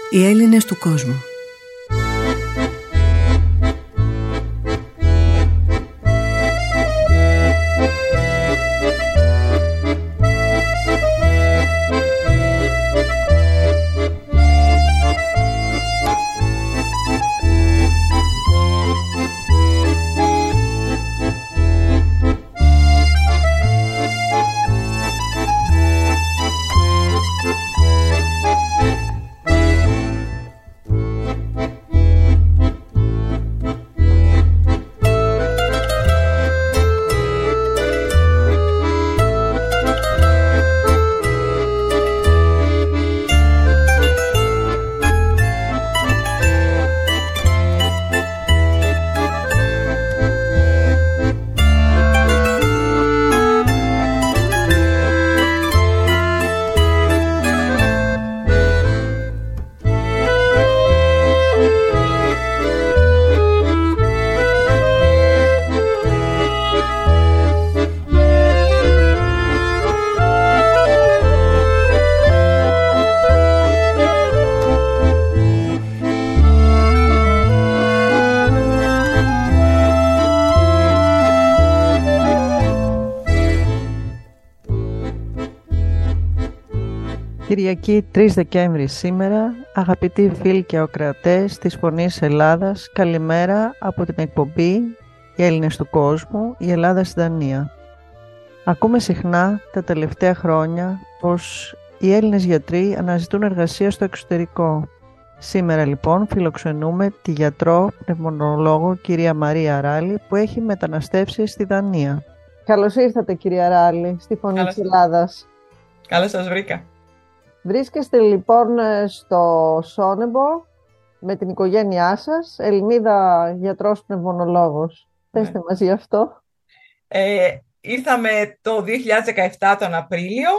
Οι Έλληνες του κόσμου. Κυριακή 3 Δεκέμβρη σήμερα, αγαπητοί φίλοι και ακροατές της Φωνής Ελλάδας, καλημέρα από την εκπομπή «Οι Έλληνες του κόσμου, η Ελλάδα στη Δανία». Ακούμε συχνά τα τελευταία χρόνια πως οι Έλληνες γιατροί αναζητούν εργασία στο εξωτερικό. Σήμερα λοιπόν φιλοξενούμε τη γιατρό πνευμονολόγο κυρία Μαρία Αράλη που έχει μεταναστεύσει στη Δανία. Καλώς ήρθατε κυρία Αράλη στη Φωνή της Ελλάδας. Καλώς σας βρήκα. Βρίσκεστε λοιπόν στο Σόνεμπορ με την οικογένειά σας, Ελληνίδα γιατρός πνευμονολόγος. Πέστε μας γι' αυτό. Ήρθαμε το 2017 τον Απρίλιο.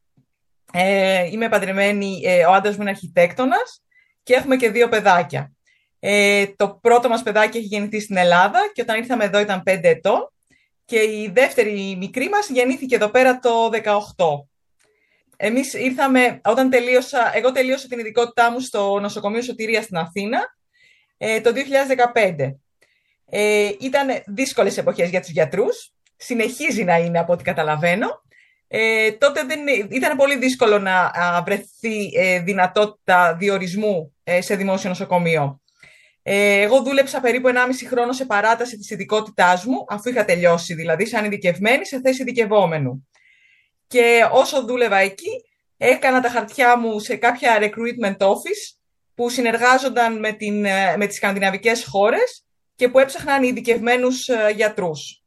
Είμαι παντρεμένη, ο άντρας μου είναι αρχιτέκτονας και έχουμε και 2 παιδάκια. Το πρώτο μας παιδάκι έχει γεννηθεί στην Ελλάδα και όταν ήρθαμε εδώ ήταν 5 ετών και η δεύτερη μικρή μας γεννήθηκε εδώ πέρα το 18. Εμείς ήρθαμε, εγώ τελείωσα την ειδικότητά μου στο νοσοκομείο Σωτηρίας στην Αθήνα το 2015. Ήταν δύσκολες εποχές για τους γιατρούς, συνεχίζει να είναι από ό,τι καταλαβαίνω. Τότε ήταν πολύ δύσκολο να βρεθεί δυνατότητα διορισμού σε δημόσιο νοσοκομείο. Εγώ δούλεψα περίπου 1,5 χρόνο σε παράταση της ειδικότητάς μου, αφού είχα τελειώσει δηλαδή σαν ειδικευμένη σε θέση ειδικευόμενου. Και όσο δούλευα εκεί, έκανα τα χαρτιά μου σε κάποια recruitment office που συνεργάζονταν με τις σκανδιναβικές χώρες και που έψαχναν ειδικευμένους γιατρούς.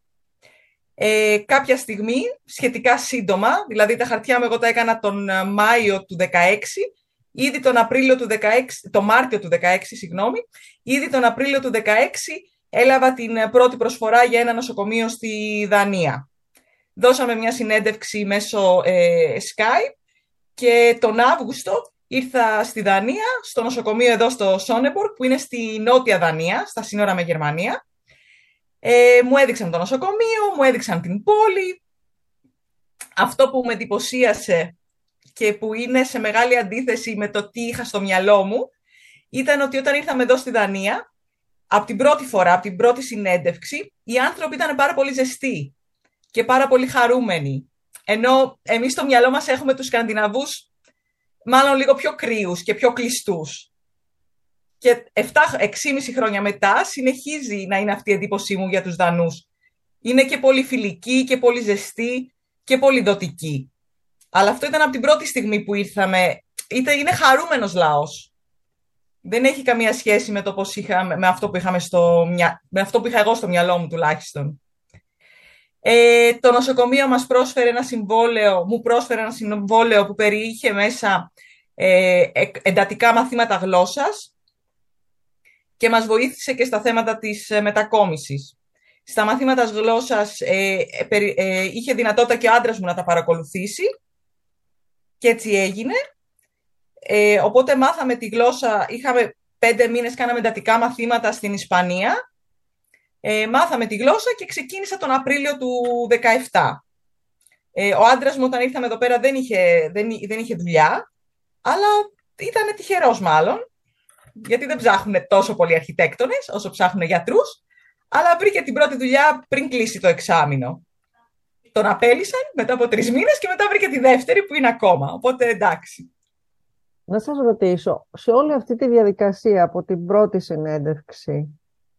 Κάποια στιγμή, σχετικά σύντομα, δηλαδή τα χαρτιά μου εγώ τα έκανα τον Μάιο του 2016, ήδη τον Μάρτιο του 2016, ήδη τον Απρίλιο του 2016 έλαβα την πρώτη προσφορά για ένα νοσοκομείο στη Δανία. Δώσαμε μια συνέντευξη μέσω Skype και τον Αύγουστο ήρθα στη Δανία, στο νοσοκομείο εδώ στο Σόνεμπορ, που είναι στη νότια Δανία, στα σύνορα με Γερμανία. Μου έδειξαν το νοσοκομείο, μου έδειξαν την πόλη. Αυτό που με εντυπωσίασε και που είναι σε μεγάλη αντίθεση με το τι είχα στο μυαλό μου, ήταν ότι όταν ήρθαμε εδώ στη Δανία, από την πρώτη φορά, από την πρώτη συνέντευξη, οι άνθρωποι ήταν πάρα πολύ ζεστοί και πάρα πολύ χαρούμενοι. Ενώ εμείς στο μυαλό μας έχουμε τους Σκανδιναβούς μάλλον λίγο πιο κρύους και πιο κλειστούς. Και 6,5 χρόνια μετά συνεχίζει να είναι αυτή η εντύπωσή μου για τους Δανούς. Είναι και πολύ φιλικοί και πολύ ζεστοί και πολύ δοτικοί. Αλλά αυτό ήταν από την πρώτη στιγμή που ήρθαμε. Είναι χαρούμενος λαός. Δεν έχει καμία σχέση με το πώς με αυτό που με αυτό που είχα εγώ στο μυαλό μου τουλάχιστον. Το νοσοκομείο μου πρόσφερε ένα συμβόλαιο που περιείχε μέσα εντατικά μαθήματα γλώσσας και μας βοήθησε και στα θέματα της μετακόμισης. Στα μαθήματα γλώσσας είχε δυνατότητα και ο άντρας μου να τα παρακολουθήσει και έτσι έγινε. Οπότε μάθαμε τη γλώσσα, είχαμε 5 μήνες, κάναμε εντατικά μαθήματα στην Ισπανία. Μάθαμε τη γλώσσα και ξεκίνησα τον Απρίλιο του 2017. Ο άντρας μου όταν ήρθαμε εδώ πέρα δεν είχε δουλειά, αλλά ήταν τυχερός μάλλον γιατί δεν ψάχνουν τόσο πολλοί αρχιτέκτονες όσο ψάχνουν γιατρούς, αλλά βρήκε την πρώτη δουλειά πριν κλείσει το εξάμηνο. Τον απέλυσαν μετά από 3 μήνες και μετά βρήκε τη δεύτερη που είναι ακόμα. Οπότε εντάξει. Να σας ρωτήσω, σε όλη αυτή τη διαδικασία από την πρώτη συνέντευξη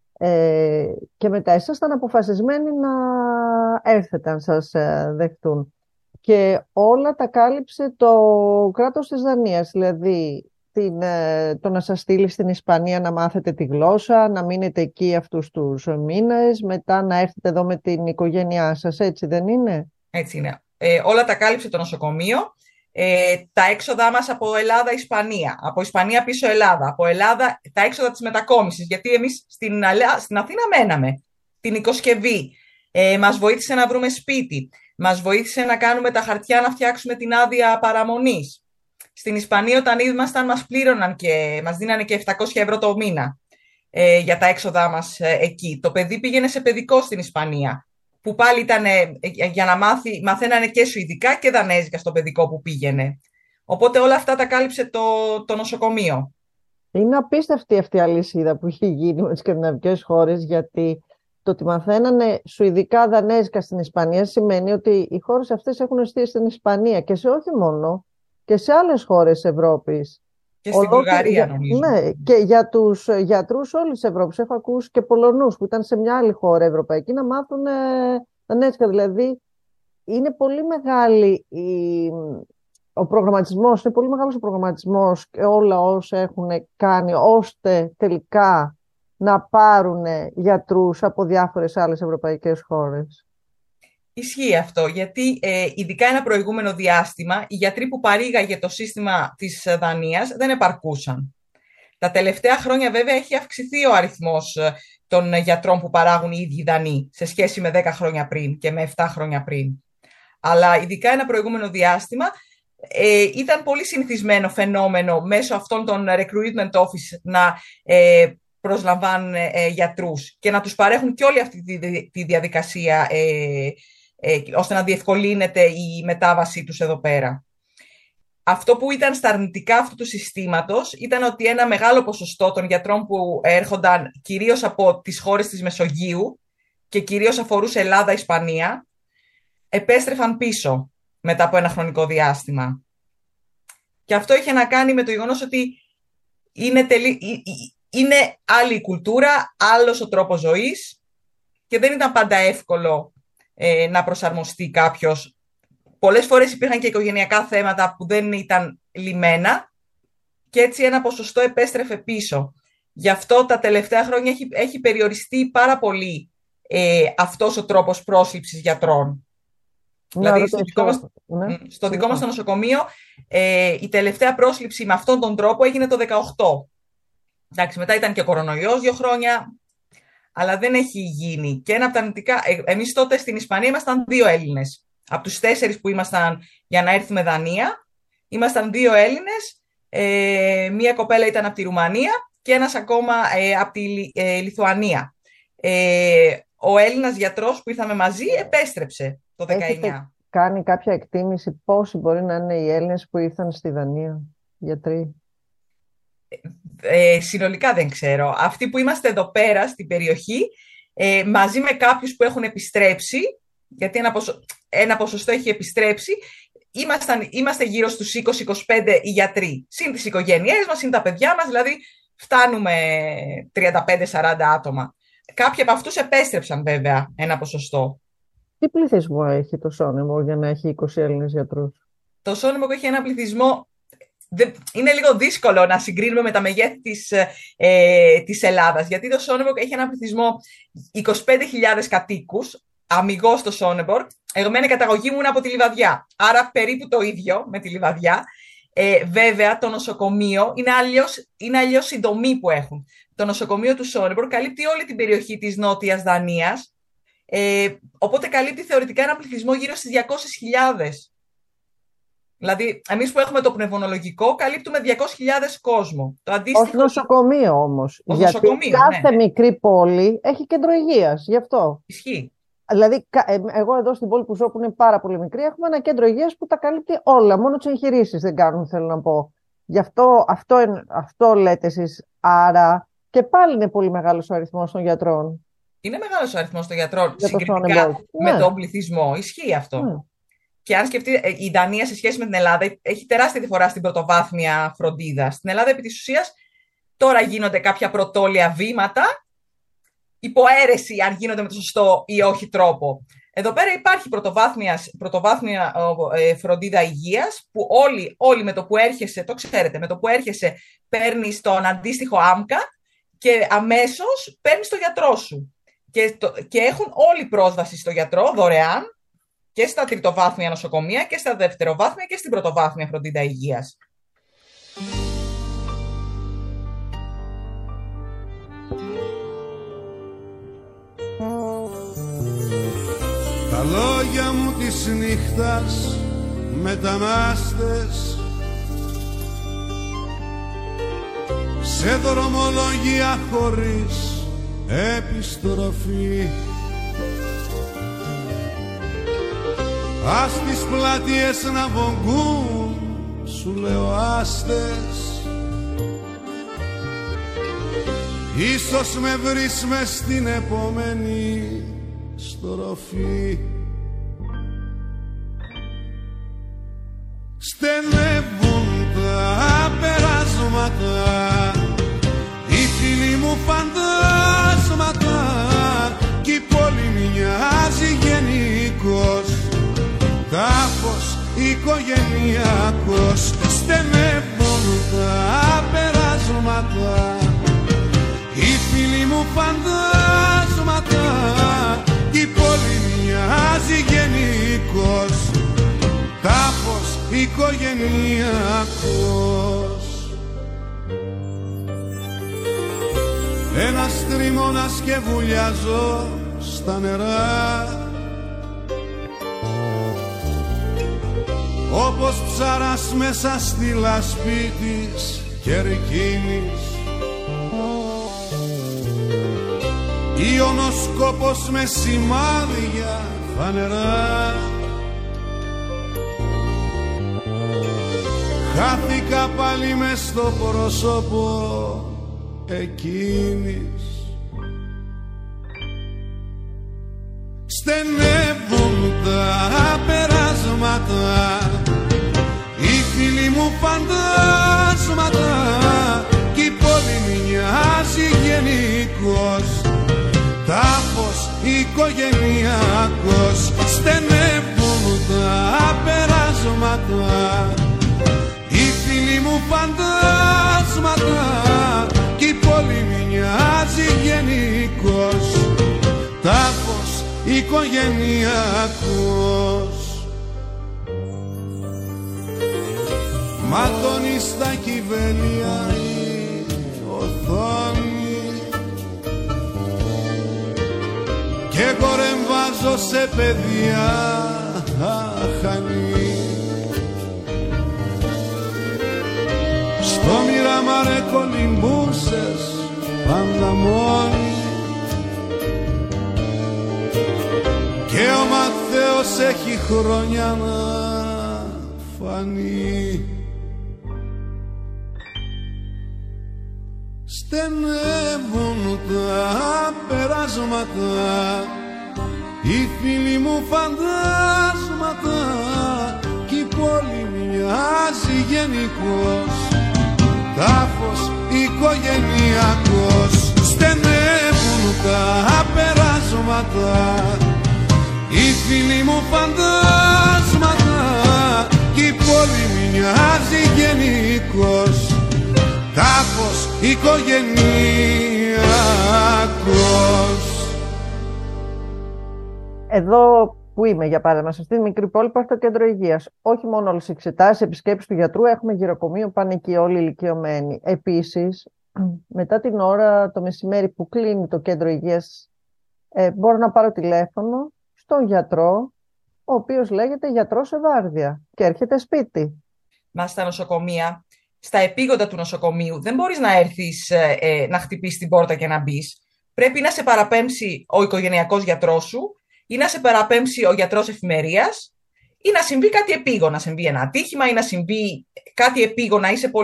και μετά ήσασταν αποφασισμένοι να έρθετε αν σας δεχτούν και όλα τα κάλυψε το κράτος της Δανίας, δηλαδή το να σας στείλει στην Ισπανία να μάθετε τη γλώσσα, να μείνετε εκεί αυτούς τους μήνες, μετά να έρθετε εδώ με την οικογένειά σας, έτσι δεν είναι? Έτσι είναι. Όλα τα κάλυψε το νοσοκομείο. Τα έξοδά μας από Ελλάδα-Ισπανία, από Ισπανία πίσω Ελλάδα, από Ελλάδα τα έξοδα της μετακόμισης, γιατί εμείς στην Αθήνα μέναμε, την οικοσκευή, μας βοήθησε να βρούμε σπίτι, μας βοήθησε να κάνουμε τα χαρτιά να φτιάξουμε την άδεια παραμονής. Στην Ισπανία όταν ήμασταν μας πλήρωναν και μας δίνανε και 700 ευρώ το μήνα για τα έξοδά μας εκεί. Το παιδί πήγαινε σε παιδικό στην Ισπανία, που πάλι ήταν για να μαθαίνανε και σουηδικά και δανέζικα στο παιδικό που πήγαινε. Οπότε όλα αυτά τα κάλυψε το νοσοκομείο. Είναι απίστευτη αυτή η αλυσίδα που έχει γίνει με τις σκανδιναβικές χώρες, γιατί το ότι μαθαίνανε σουηδικά, δανέζικα στην Ισπανία σημαίνει ότι οι χώρες αυτές έχουν εστίες στην Ισπανία και σε όχι μόνο, και σε άλλες χώρες Ευρώπης. Και στην Βουλγαρία νομίζω. Ναι, και για τους γιατρούς όλης της Ευρώπης. Έχω ακούσει και Πολωνούς που ήταν σε μια άλλη χώρα ευρωπαϊκή να μάθουν δανέζικα. Δηλαδή είναι πολύ μεγάλη ο προγραμματισμός, είναι πολύ μεγάλος ο προγραμματισμός και όλα όσα έχουν κάνει ώστε τελικά να πάρουν γιατρούς από διάφορες άλλες ευρωπαϊκές χώρες. Ισχύει αυτό, γιατί ειδικά ένα προηγούμενο διάστημα οι γιατροί που παρήγαγε το σύστημα της Δανίας δεν επαρκούσαν. Τα τελευταία χρόνια βέβαια έχει αυξηθεί ο αριθμός των γιατρών που παράγουν οι ίδιοι Δανείοι σε σχέση με 10 χρόνια πριν και με 7 χρόνια πριν. Αλλά ειδικά ένα προηγούμενο διάστημα ήταν πολύ συνηθισμένο φαινόμενο μέσω αυτών των recruitment office να προσλαμβάνουν γιατρούς και να τους παρέχουν και όλη αυτή τη διαδικασία ώστε να διευκολύνεται η μετάβασή τους εδώ πέρα. Αυτό που ήταν στα αρνητικά αυτού του συστήματος ήταν ότι ένα μεγάλο ποσοστό των γιατρών που έρχονταν κυρίως από τις χώρες της Μεσογείου και κυρίως αφορούσε Ελλάδα, Ισπανία, επέστρεφαν πίσω μετά από ένα χρονικό διάστημα. Και αυτό είχε να κάνει με το γεγονός ότι είναι άλλη η κουλτούρα, άλλος ο τρόπος ζωής και δεν ήταν πάντα εύκολο να προσαρμοστεί κάποιος. Πολλές φορές υπήρχαν και οικογενειακά θέματα που δεν ήταν λυμμένα και έτσι ένα ποσοστό επέστρεφε πίσω. Γι' αυτό τα τελευταία χρόνια έχει περιοριστεί πάρα πολύ αυτός ο τρόπος πρόσληψης γιατρών. Δηλαδή στο δικό μας το νοσοκομείο η τελευταία πρόσληψη με αυτόν τον τρόπο έγινε το 2018. Εντάξει, μετά ήταν και κορονοϊός 2 χρόνια, αλλά δεν έχει γίνει. Και ένα από τα αρνητικά, εμείς τότε στην Ισπανία ήμασταν 2 Έλληνες. Από τους 4 που ήμασταν για να έρθουμε Δανία, ήμασταν 2 Έλληνες, μία κοπέλα ήταν από τη Ρουμανία και ένας ακόμα από τη Λιθουανία. Ο Έλληνας γιατρός που ήρθαμε μαζί επέστρεψε το 19. Έχετε κάνει κάποια εκτίμηση πόσοι μπορεί να είναι οι Έλληνες που ήρθαν στη Δανία, γιατροί? Συνολικά δεν ξέρω. Αυτοί που είμαστε εδώ πέρα στην περιοχή, μαζί με κάποιους που έχουν επιστρέψει, γιατί ένα ποσοστό έχει επιστρέψει, είμαστε γύρω στους 20-25 οι γιατροί. Συν τις οικογένειές μας, συν τα παιδιά μας, δηλαδή φτάνουμε 35-40 άτομα. Κάποιοι από αυτούς επέστρεψαν βέβαια ένα ποσοστό. Τι πληθυσμό έχει το Σόνεμο για να έχει 20 Έλληνες γιατρούς? Το Σόνεμο έχει ένα πληθυσμό. Είναι λίγο δύσκολο να συγκρίνουμε με τα μεγέθη της Ελλάδας, γιατί το Σόνεμπορκ έχει ένα πληθυσμό 25.000 κατοίκους, αμιγώς το Σόνεμπορκ. Εγώ η καταγωγή μου είναι από τη Λιβαδιά, άρα περίπου το ίδιο με τη Λιβαδιά. Βέβαια, το νοσοκομείο είναι αλλιώς η δομή που έχουν. Το νοσοκομείο του Σόνεμπορκ καλύπτει όλη την περιοχή της Νότιας Δανίας, οπότε καλύπτει θεωρητικά ένα πληθυσμό γύρω στις 200.000. Δηλαδή, εμείς που έχουμε το πνευμονολογικό, καλύπτουμε 200.000 κόσμο. Το αντίστοιχο... Ως νοσοκομείο όμως. Γιατί κάθε μικρή πόλη έχει κέντρο υγείας, γι' αυτό. Ισχύει. Δηλαδή, εγώ εδώ στην πόλη που ζω, που είναι πάρα πολύ μικρή, έχουμε ένα κέντρο υγείας που τα καλύπτει όλα. Μόνο τις εγχειρήσεις δεν κάνουν, θέλω να πω. Γι' αυτό λέτε εσείς. Άρα και πάλι είναι πολύ μεγάλος ο αριθμός των γιατρών Είναι μεγάλος ο αριθμός των γιατρών για το συγκριτικά Sonnenberg. με Ναι, τον πληθυσμό. Ισχύει αυτό. ναι. Και αν σκεφτεί, η Δανία σε σχέση με την Ελλάδα έχει τεράστια διαφορά στην πρωτοβάθμια φροντίδα. Στην Ελλάδα, επί της ουσίας, τώρα γίνονται κάποια πρωτόλια βήματα, υποαίρεση αν γίνονται με το σωστό ή όχι τρόπο. Εδώ πέρα υπάρχει πρωτοβάθμια φροντίδα υγείας που όλοι με το που έρχεσαι, το ξέρετε, με το που έρχεσαι παίρνεις τον αντίστοιχο άμκα και αμέσως παίρνεις τον γιατρό σου. Και έχουν όλοι πρόσβαση στο γιατρό δωρεάν και στα τριτοβάθμια νοσοκομεία και στα δευτεροβάθμια και στην πρωτοβάθμια φροντίδα υγείας. Τα λόγια μου της νύχτας, μετανάστες, σε δρομολογία χωρίς επιστροφή. Ας τις πλατείες να βογκούν, σου λέω άστες, ίσως με βρεις μες στην επόμενη στροφή. Στενεύουν τα περάσματα, οι φίλοι μου φαντάσματα, κι η πόλη μοιάζει γενικός, τάφος οικογενειακός. Στενεύουν τα περάσματα, οι φίλοι μου φαντάσματα, κι η πόλη μοιάζει γενικός, τάφος οικογενειακός. Ένας τριμώνας και βουλιάζω στα νερά, όπως ψαράς μέσα στη λασπή της κερκίνης, ιονοσκόπος με σημάδια φανερά. Χάθηκα πάλι μες στο πρόσωπο εκείνης. Στενεύουν τα περάσματα, οι φίλοι μου φαντάσματα, κι η πόλη μοιάζει γενικός, τάφος οικογενειακός. Στενεύουν τα περάσματα, οι φίλοι μου φαντάσματα, κι η πόλη μοιάζει γενικός, τάφος οικογενειακός. Ματώνει στα κυβέλια η οθόνη και κορεμβάζω σε παιδιά αχανή. Στο Μοιραμάρε κολυμπούσες πάντα μόνη και ο Μαθαίος έχει χρόνια να φανεί. Στενεύουν τα περάσματα, οι φίλοι μου φαντάσματα, κι η πόλη μοιάζει γενικός, τάφος οικογενειακός. Στενεύουν τα περάσματα, οι φίλοι μου φαντάσματα, κι η πόλη μοιάζει γενικός, τάφος οικογενειακός. Εδώ που είμαι, για παράδειγμα, σε αυτή τη μικρή πόλη υπάρχει το κέντρο υγείας. Όχι μόνο όλες οι εξετάσεις, επισκέψεις του γιατρού, έχουμε γυροκομείο, πάνε εκεί όλοι ηλικιωμένοι. Επίσης, μετά την ώρα το μεσημέρι που κλείνει το κέντρο υγείας, μπορώ να πάρω τηλέφωνο στον γιατρό, ο οποίος λέγεται γιατρός σε βάρδια και έρχεται σπίτι. Μα στα νοσοκομεία, στα επίγοντα του νοσοκομείου, δεν μπορείς να έρθεις να χτυπήσεις την πόρτα και να μπεις. Πρέπει να σε παραπέμψει ο οικογενειακός γιατρός σου ή να σε παραπέμψει ο γιατρός εφημερίας ή να συμβεί κάτι επίγον, να συμβεί ένα ατύχημα ή να συμβεί κάτι επίγον, να είσαι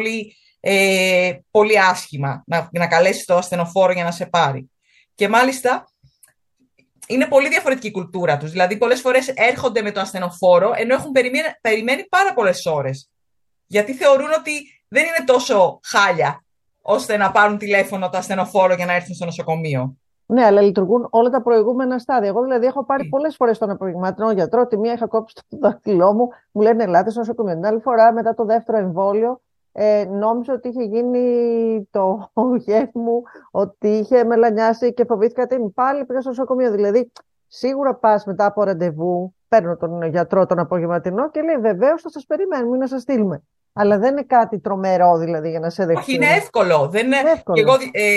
πολύ άσχημα, να καλέσεις το ασθενοφόρο για να σε πάρει. Και μάλιστα είναι πολύ διαφορετική η κουλτούρα τους. Δηλαδή, πολλές φορές έρχονται με το ασθενοφόρο, ενώ έχουν περιμένει πάρα πολλές ώρες. Γιατί θεωρούν ότι δεν είναι τόσο χάλια, ώστε να πάρουν τηλέφωνο το ασθενοφόρο για να έρθουν στο νοσοκομείο. Ναι, αλλά λειτουργούν όλα τα προηγούμενα στάδια. Εγώ δηλαδή έχω πάρει πολλές φορές στον απογευματινό γιατρό. Τη μία είχα κόψει το δάχτυλό μου, μου λένε ελάτε στο νοσοκομείο. Την άλλη φορά, μετά το δεύτερο εμβόλιο, νόμιζα ότι είχε γίνει το γέφ μου, ότι είχε μελανιάσει και φοβήθηκα τι. Πάλι πήγα στο νοσοκομείο. Δηλαδή, σίγουρα πας μετά από ραντεβού, παίρνω τον γιατρό τον απογευματινό και λέει βεβαίως θα σας περιμένουμε ή να σας στείλουμε. Αλλά δεν είναι κάτι τρομερό δηλαδή για να σε δεχτούν. Όχι, είναι εύκολο. Δεν είναι εύκολο. Και εγώ,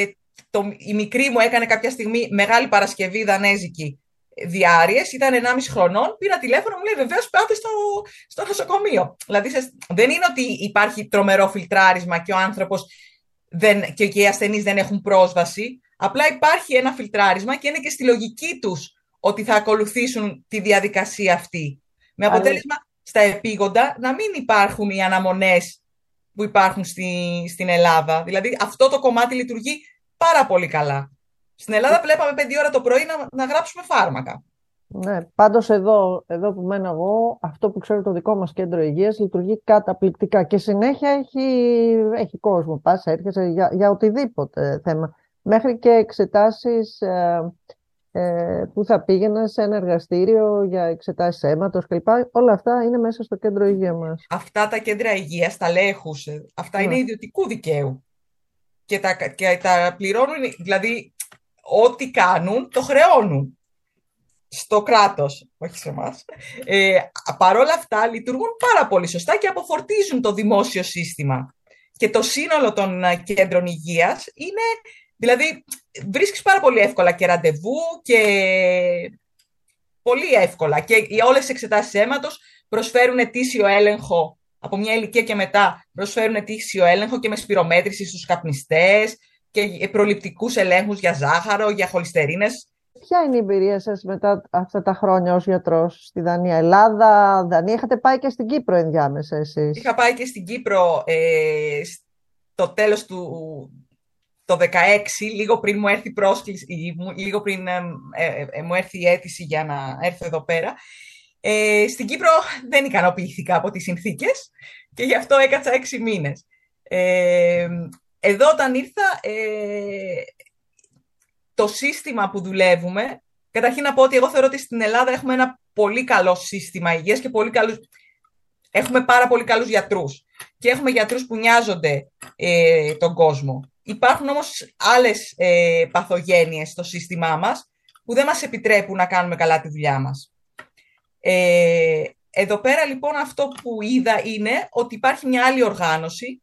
η μικρή μου έκανε κάποια στιγμή Μεγάλη Παρασκευή δανέζικη διάρειες, ήταν 1,5 χρονών, πήρα τηλέφωνο, μου λέει βεβαίως πάτε στο νοσοκομείο. Δηλαδή δεν είναι ότι υπάρχει τρομερό φιλτράρισμα και ο άνθρωπος και οι ασθενείς δεν έχουν πρόσβαση. Απλά υπάρχει ένα φιλτράρισμα και είναι και στη λογική τους ότι θα ακολουθήσουν τη διαδικασία αυτή. Με αποτέλεσμα στα επίγοντα να μην υπάρχουν οι αναμονές που υπάρχουν στην Ελλάδα. Δηλαδή αυτό το κομμάτι λειτουργεί πάρα πολύ καλά. Στην Ελλάδα βλέπαμε 5 ώρα το πρωί να γράψουμε φάρμακα. Ναι, πάντως εδώ που μένω εγώ, αυτό που ξέρω το δικό μας κέντρο υγείας λειτουργεί καταπληκτικά και συνέχεια έχει κόσμο. Πας, έρχεσαι για οτιδήποτε θέμα. Μέχρι και εξετάσεις που θα πήγαινα σε ένα εργαστήριο για εξετάσεις αίματος κλπ. Όλα αυτά είναι μέσα στο κέντρο υγείας μας. Αυτά τα κέντρα υγείας, τα ΛΕΧΟΥΣ, αυτά είναι ιδιωτικού δικαίου. Και τα πληρώνουν, δηλαδή ό,τι κάνουν το χρεώνουν στο κράτος, όχι σε εμάς. Παρόλα αυτά λειτουργούν πάρα πολύ σωστά και αποφορτίζουν το δημόσιο σύστημα. Και το σύνολο των κέντρων υγείας είναι, δηλαδή βρίσκεις πάρα πολύ εύκολα και ραντεβού και πολύ εύκολα. Και όλες τις εξετάσεις αίματος προσφέρουν ετήσιο έλεγχο. Από μια ηλικία και μετά προσφέρουν ετήσιο έλεγχο και με σπυρομέτρηση στους καπνιστές και προληπτικούς ελέγχους για ζάχαρο, για χολυστερίνες. Ποια είναι η εμπειρία σας μετά αυτά τα χρόνια ως γιατρός στη Δανία? Ελλάδα, Δανία, είχατε πάει και στην Κύπρο ενδιάμεσα εσείς? Είχα πάει και στην Κύπρο στο τέλος το 2016, λίγο πριν μου έρθει λίγο πριν μου έρθει η αίτηση για να έρθω εδώ πέρα. Στην Κύπρο δεν ικανοποιήθηκα από τις συνθήκες και γι' αυτό έκατσα 6 μήνες. Εδώ όταν ήρθα, το σύστημα που δουλεύουμε, καταρχήν να πω ότι εγώ θεωρώ ότι στην Ελλάδα έχουμε ένα πολύ καλό σύστημα υγείας και έχουμε πάρα πολύ καλούς γιατρούς και έχουμε γιατρούς που νοιάζονται τον κόσμο. Υπάρχουν όμως άλλες παθογένειες στο σύστημά μας που δεν μας επιτρέπουν να κάνουμε καλά τη δουλειά μας. Εδώ πέρα λοιπόν αυτό που είδα είναι ότι υπάρχει μια άλλη οργάνωση.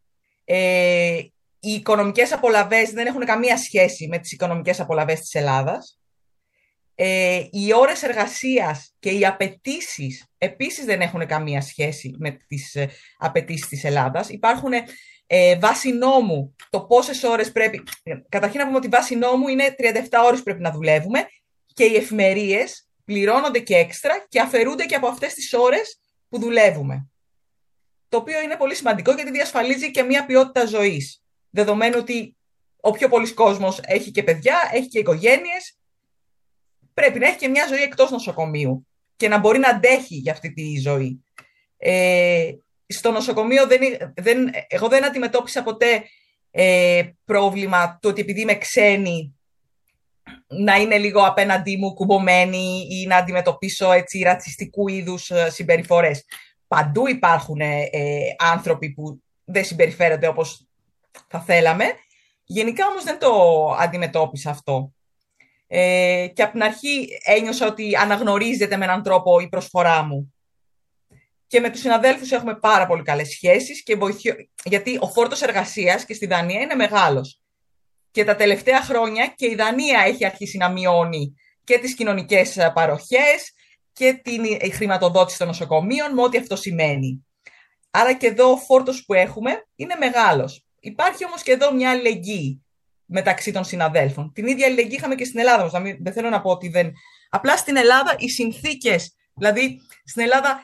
Οι οικονομικές απολαβές δεν έχουν καμία σχέση με τις οικονομικές απολαβές της Ελλάδας. Οι ώρες εργασίας και οι απαιτήσεις επίσης δεν έχουν καμία σχέση με τις απαιτήσεις της Ελλάδας. Υπάρχουν βάση νόμου το πόσες ώρες πρέπει... Καταρχήν να πούμε ότι βάση νόμου είναι 37 ώρες πρέπει να δουλεύουμε και οι εφημερίες πληρώνονται και έξτρα και αφαιρούνται και από αυτές τις ώρες που δουλεύουμε. Το οποίο είναι πολύ σημαντικό γιατί διασφαλίζει και μια ποιότητα ζωής. Δεδομένου ότι ο πιο πολλής κόσμος έχει και παιδιά, έχει και οικογένειες, πρέπει να έχει και μια ζωή εκτός νοσοκομείου και να μπορεί να αντέχει για αυτή τη ζωή. Στο νοσοκομείο εγώ δεν αντιμετώπισα ποτέ πρόβλημα το ότι επειδή είμαι ξένη να είναι λίγο απέναντί μου κουμπωμένη ή να αντιμετωπίσω έτσι ρατσιστικού είδους συμπεριφορές. Παντού υπάρχουν άνθρωποι που δεν συμπεριφέρονται όπως θα θέλαμε. Γενικά όμως δεν το αντιμετώπισα αυτό. Και από την αρχή ένιωσα ότι αναγνωρίζεται με έναν τρόπο η προσφορά μου. Και με τους συναδέλφους έχουμε πάρα πολύ καλές σχέσεις γιατί ο φόρτος εργασίας και στη Δανία είναι μεγάλος. Και τα τελευταία χρόνια και η Δανία έχει αρχίσει να μειώνει και τις κοινωνικές παροχές και τη χρηματοδότηση των νοσοκομείων με ό,τι αυτό σημαίνει. Άρα και εδώ ο φόρτος που έχουμε είναι μεγάλος. Υπάρχει όμως και εδώ μια αλληλεγγύη μεταξύ των συναδέλφων. Την ίδια αλληλεγγύη είχαμε και στην Ελλάδα. Δεν θέλω να πω ότι δεν... Απλά στην Ελλάδα οι συνθήκες, δηλαδή στην Ελλάδα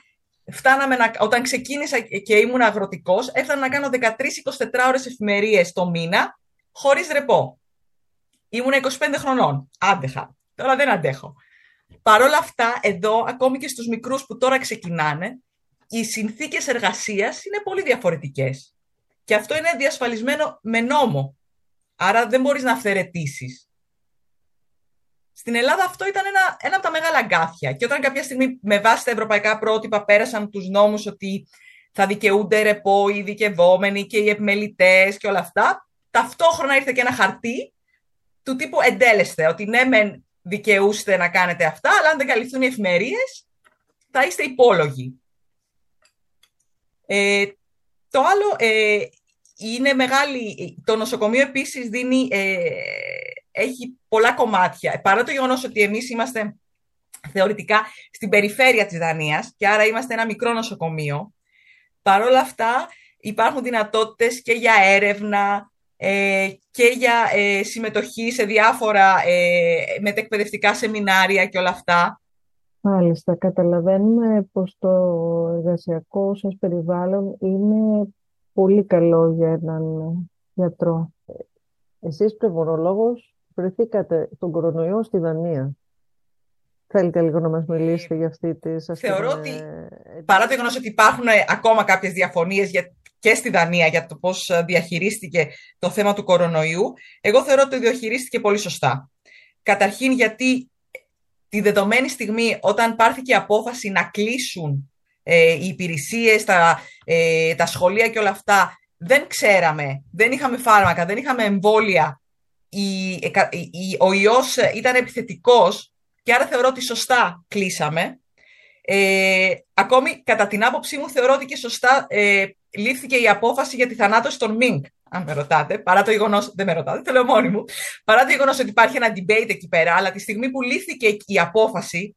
Όταν ξεκίνησα και ήμουν αγροτικός, έφτανα να κάνω 13-24 ώρες εφημερίες το μήνα, χωρίς ρεπό. Ήμουν 25 χρονών. Άντεχα. Τώρα δεν αντέχω. Παρ' όλα αυτά, εδώ, ακόμη και στους μικρούς που τώρα ξεκινάνε, οι συνθήκες εργασίας είναι πολύ διαφορετικές. Και αυτό είναι διασφαλισμένο με νόμο. Άρα δεν μπορείς να αυθαιρετήσεις. Στην Ελλάδα αυτό ήταν ένα από τα μεγάλα αγκάθια. Και όταν κάποια στιγμή με βάση τα ευρωπαϊκά πρότυπα πέρασαν τους νόμους ότι θα δικαιούνται ρεπό οι ειδικευόμενοι και οι επιμελητές και όλα αυτά, ταυτόχρονα ήρθε και ένα χαρτί του τύπου εντέλεστε, ότι ναι μεν δικαιούστε να κάνετε αυτά, αλλά αν δεν καλυφθούν οι εφημερίες θα είστε υπόλογοι. Το άλλο είναι μεγάλη. Το νοσοκομείο επίσης έχει πολλά κομμάτια. Παρά το γεγονός ότι εμείς είμαστε θεωρητικά στην περιφέρεια της Δανίας και άρα είμαστε ένα μικρό νοσοκομείο, παρόλα αυτά υπάρχουν δυνατότητες και για έρευνα και για συμμετοχή σε διάφορα μετεκπαιδευτικά σεμινάρια και όλα αυτά. Μάλιστα, καταλαβαίνουμε πως το εργασιακό σας περιβάλλον είναι πολύ καλό για έναν γιατρό. Εσείς, πνευμονολόγος, βρεθήκατε τον κορονοϊό στη Δανία. Θέλετε λίγο να μας μιλήσετε για αυτή τη σας Θεωρώ ότι, παρά το γεγονός ότι υπάρχουν ακόμα κάποιες διαφωνίες και στη Δανία για το πώς διαχειρίστηκε το θέμα του κορονοϊού, εγώ θεωρώ ότι το διαχειρίστηκε πολύ σωστά. Καταρχήν γιατί τη δεδομένη στιγμή, όταν πάρθηκε η απόφαση να κλείσουν οι υπηρεσίες, τα σχολεία και όλα αυτά, δεν ξέραμε, δεν είχαμε φάρμακα, δεν είχαμε εμβόλια. Ο ιός ήταν επιθετικός και άρα θεωρώ ότι σωστά κλείσαμε. Ακόμη, κατά την άποψή μου, θεωρώ ότι και σωστά λήφθηκε η απόφαση για τη θανάτωση των Μινκ, αν με ρωτάτε, παρά το γεγονός, δεν με ρωτάτε, το λέω μόνη μου, παρά το γεγονός ότι υπάρχει ένα debate εκεί πέρα, αλλά τη στιγμή που λήφθηκε η απόφαση,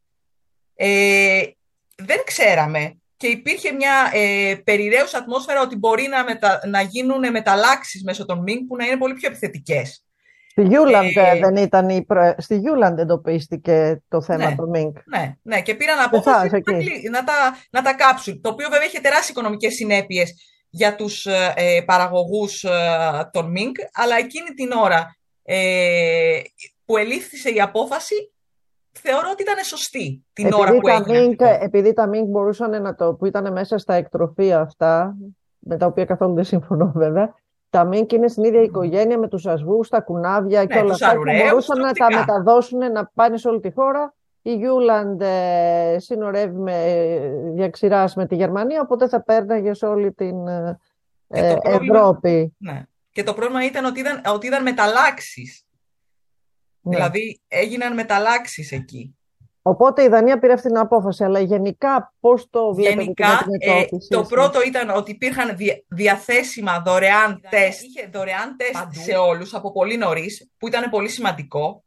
δεν ξέραμε και υπήρχε μια περιραίουσα ατμόσφαιρα ότι μπορεί να γίνουν μεταλλάξεις μέσω των Μινκ που να είναι πολύ πιο επιθετικές. Στη Γιούλαντ δεν ήταν στη Γιούλαντ εντοπίστηκε το θέμα του Μινκ. Ναι, και πήραν απόφαση να τα κάψουν. Το οποίο βέβαια είχε τεράστιες οικονομικές συνέπειες για τους παραγωγούς των Μινκ, αλλά εκείνη την ώρα που ελήφθησε η απόφαση, θεωρώ ότι ήταν σωστή την ώρα που έγινε. Επειδή τα Μινκ μπορούσαν που ήταν μέσα στα εκτροφία αυτά, με τα οποία καθόλου δεν συμφωνώ βέβαια, τα Μινκ είναι στην ίδια οικογένεια με τους ασβούς, τα κουνάβια και όλα αυτά που μπορούσαν να τα μεταδώσουν, να πάνε σε όλη τη χώρα. Η Γιούλαντ συνορεύει διαξηράς με τη Γερμανία, οπότε θα πέρναγε σε όλη την Ευρώπη. Ναι. Και το πρόβλημα ήταν ότι είδαν μεταλλάξεις. Ναι. Δηλαδή έγιναν μεταλλάξεις εκεί. Οπότε η Δανία πήρε αυτή την απόφαση, αλλά γενικά πώς το βλέπετε? Γενικά, το πρώτο ήταν ότι υπήρχαν διαθέσιμα δωρεάν τεστ. Είχε δωρεάν τεστ σε όλους από πολύ νωρίς, που ήταν πολύ σημαντικό.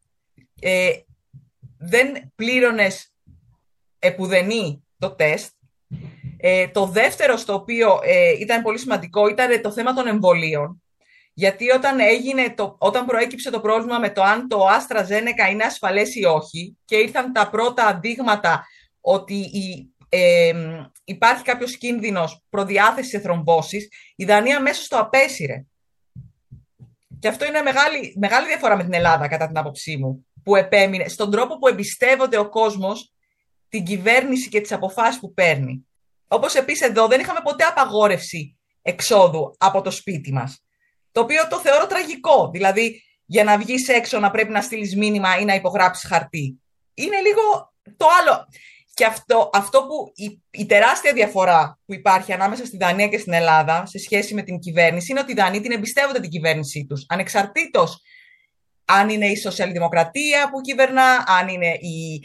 Δεν πλήρωνες επουδενή το τεστ. Το δεύτερο, στο οποίο ήταν πολύ σημαντικό, ήταν το θέμα των εμβολίων. Γιατί όταν προέκυψε το πρόβλημα με το αν το AstraZeneca είναι ασφαλές ή όχι και ήρθαν τα πρώτα δείγματα ότι υπάρχει κάποιος κίνδυνος προδιάθεσης σε θρομβώσεις, η Δανία αμέσως το απέσυρε. Και αυτό είναι μεγάλη διαφορά με την Ελλάδα, κατά την άποψή μου, που επέμεινε στον τρόπο που εμπιστεύονται ο κόσμος την κυβέρνηση και τις αποφάσεις που παίρνει. Όπως επίσης εδώ δεν είχαμε ποτέ απαγόρευση εξόδου από το σπίτι μας. Το οποίο το θεωρώ τραγικό. Δηλαδή, για να βγεις έξω να πρέπει να στείλεις μήνυμα ή να υπογράψεις χαρτί. Είναι λίγο το άλλο. Και αυτό που η τεράστια διαφορά που υπάρχει ανάμεσα στη Δανία και στην Ελλάδα σε σχέση με την κυβέρνηση είναι ότι οι Δανείοι την εμπιστεύονται την κυβέρνησή τους. Ανεξαρτήτως αν είναι η σοσιαλδημοκρατία που κυβερνά, αν είναι η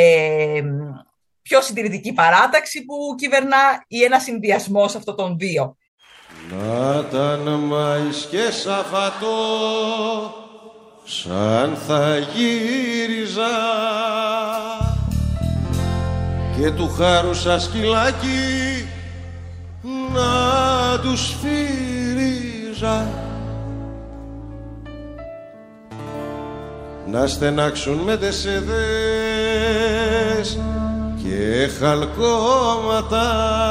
πιο συντηρητική παράταξη που κυβερνά ή ένα συνδυασμός αυτών των δύο. Να ήταν μάης και Σαββατό, σαν θα γύριζα και του χάρουσα σκυλάκι να του σφύριζα, να στενάξουν με τεσσεδές και χαλκώματα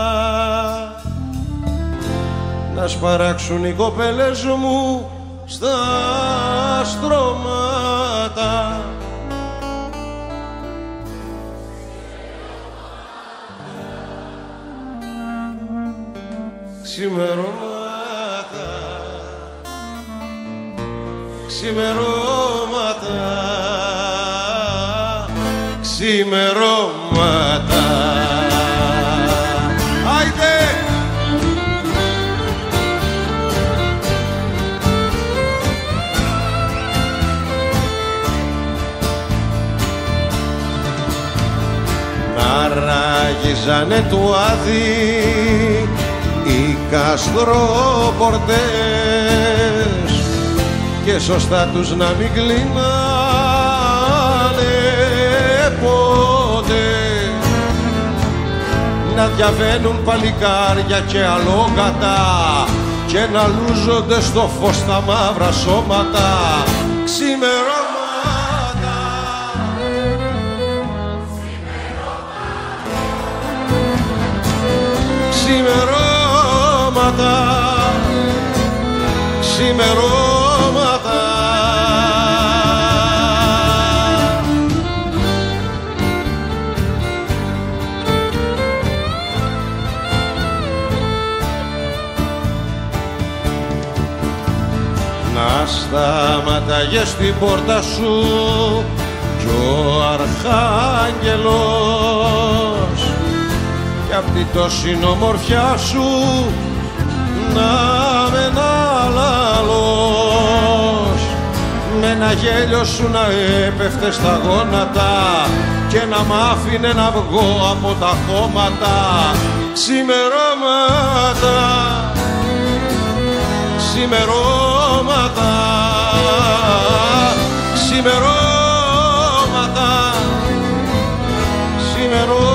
να σπαράξουν οι κοπέλες μου στα στρώματα. Ξημερώματα, ξημερώματα, ξημερώματα. Άιντε! Να ράγιζανε του άδει οι καστρόπορτες και σωστά τους να μην κλείνανε ποτέ, να διαβαίνουν παλικάρια και αλόγατα και να λούζονται στο φως τα μαύρα σώματα. Ξημερώματα, ξημερώματα, ξημερώματα. Να σταματάγε στην πόρτα σου κι ο Αρχάγγελος κι απ' τη τόση ομορφιά σου να με ένα λαλός, με ένα γέλιο σου να έπεφτε στα γόνατα και να μ' άφηνε να βγω από τα χώματα. Ξημερώματα, ξημερώματα, ξημερώματα, ξημερώματα.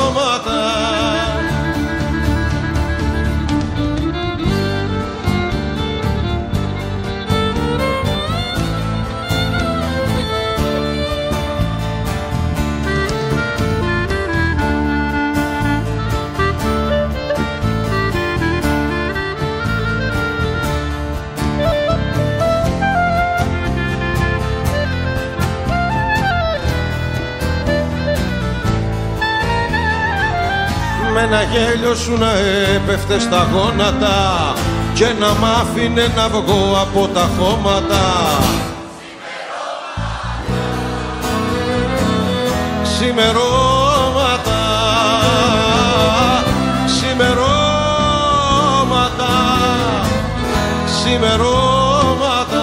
Με ένα γέλιο σου να έπεφτε στα γόνατα και να μ' άφηνε να βγω από τα χώματα. Ξημερώματα, ξημερώματα, ξημερώματα.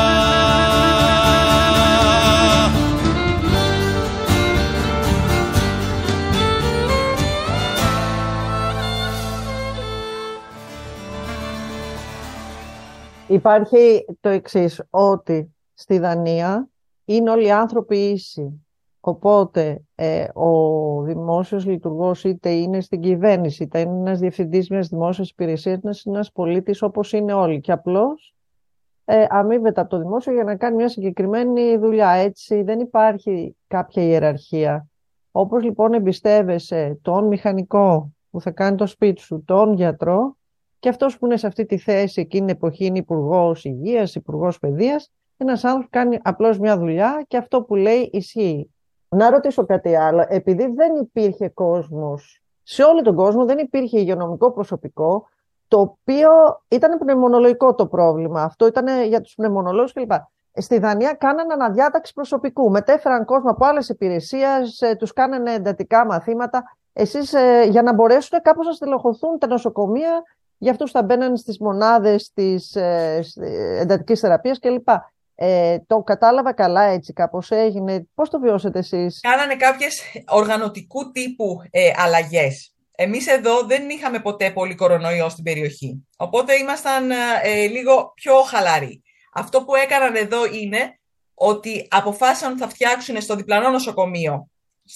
Υπάρχει το εξής, ότι στη Δανία είναι όλοι οι άνθρωποι ίσοι. Οπότε ο δημόσιος λειτουργός είτε είναι στην κυβέρνηση, είτε είναι ένας διευθυντής μιας δημόσιας υπηρεσίας, είναι ένας πολίτης όπως είναι όλοι. Και απλώς αμείβεται από το δημόσιο για να κάνει μια συγκεκριμένη δουλειά. Έτσι δεν υπάρχει κάποια ιεραρχία. Όπως λοιπόν εμπιστεύεσαι τον μηχανικό που θα κάνει το σπίτι σου, τον γιατρό, και αυτός που είναι σε αυτή τη θέση εκείνη την εποχή είναι υπουργός υγείας, υπουργός παιδείας, ένας άνθρωπος κάνει απλώς μια δουλειά και αυτό που λέει ισχύει. Να ρωτήσω κάτι άλλο. Επειδή δεν υπήρχε κόσμος, σε όλο τον κόσμο δεν υπήρχε υγειονομικό προσωπικό, το οποίο ήταν πνευμονολογικό το πρόβλημα. Αυτό ήταν για τους πνευμονολόγους κλπ. Στη Δανία κάνανε αναδιάταξη προσωπικού. Μετέφεραν κόσμο από άλλες υπηρεσίες, τους κάνανε εντατικά μαθήματα. Εσείς για να μπορέσουν κάπως να στελεχωθούν τα νοσοκομεία, για αυτούς θα μπαίναν στις μονάδες της εντατικής θεραπείας κλπ. Το κατάλαβα καλά, έτσι κάπως έγινε. Πώς το βιώσετε εσείς? Κάνανε κάποιες οργανωτικού τύπου αλλαγές. Εμείς εδώ δεν είχαμε ποτέ πολύ κορονοϊό στην περιοχή. Οπότε ήμασταν λίγο πιο χαλαροί. Αυτό που έκαναν εδώ είναι ότι αποφάσισαν ότι θα φτιάξουν στο διπλανό νοσοκομείο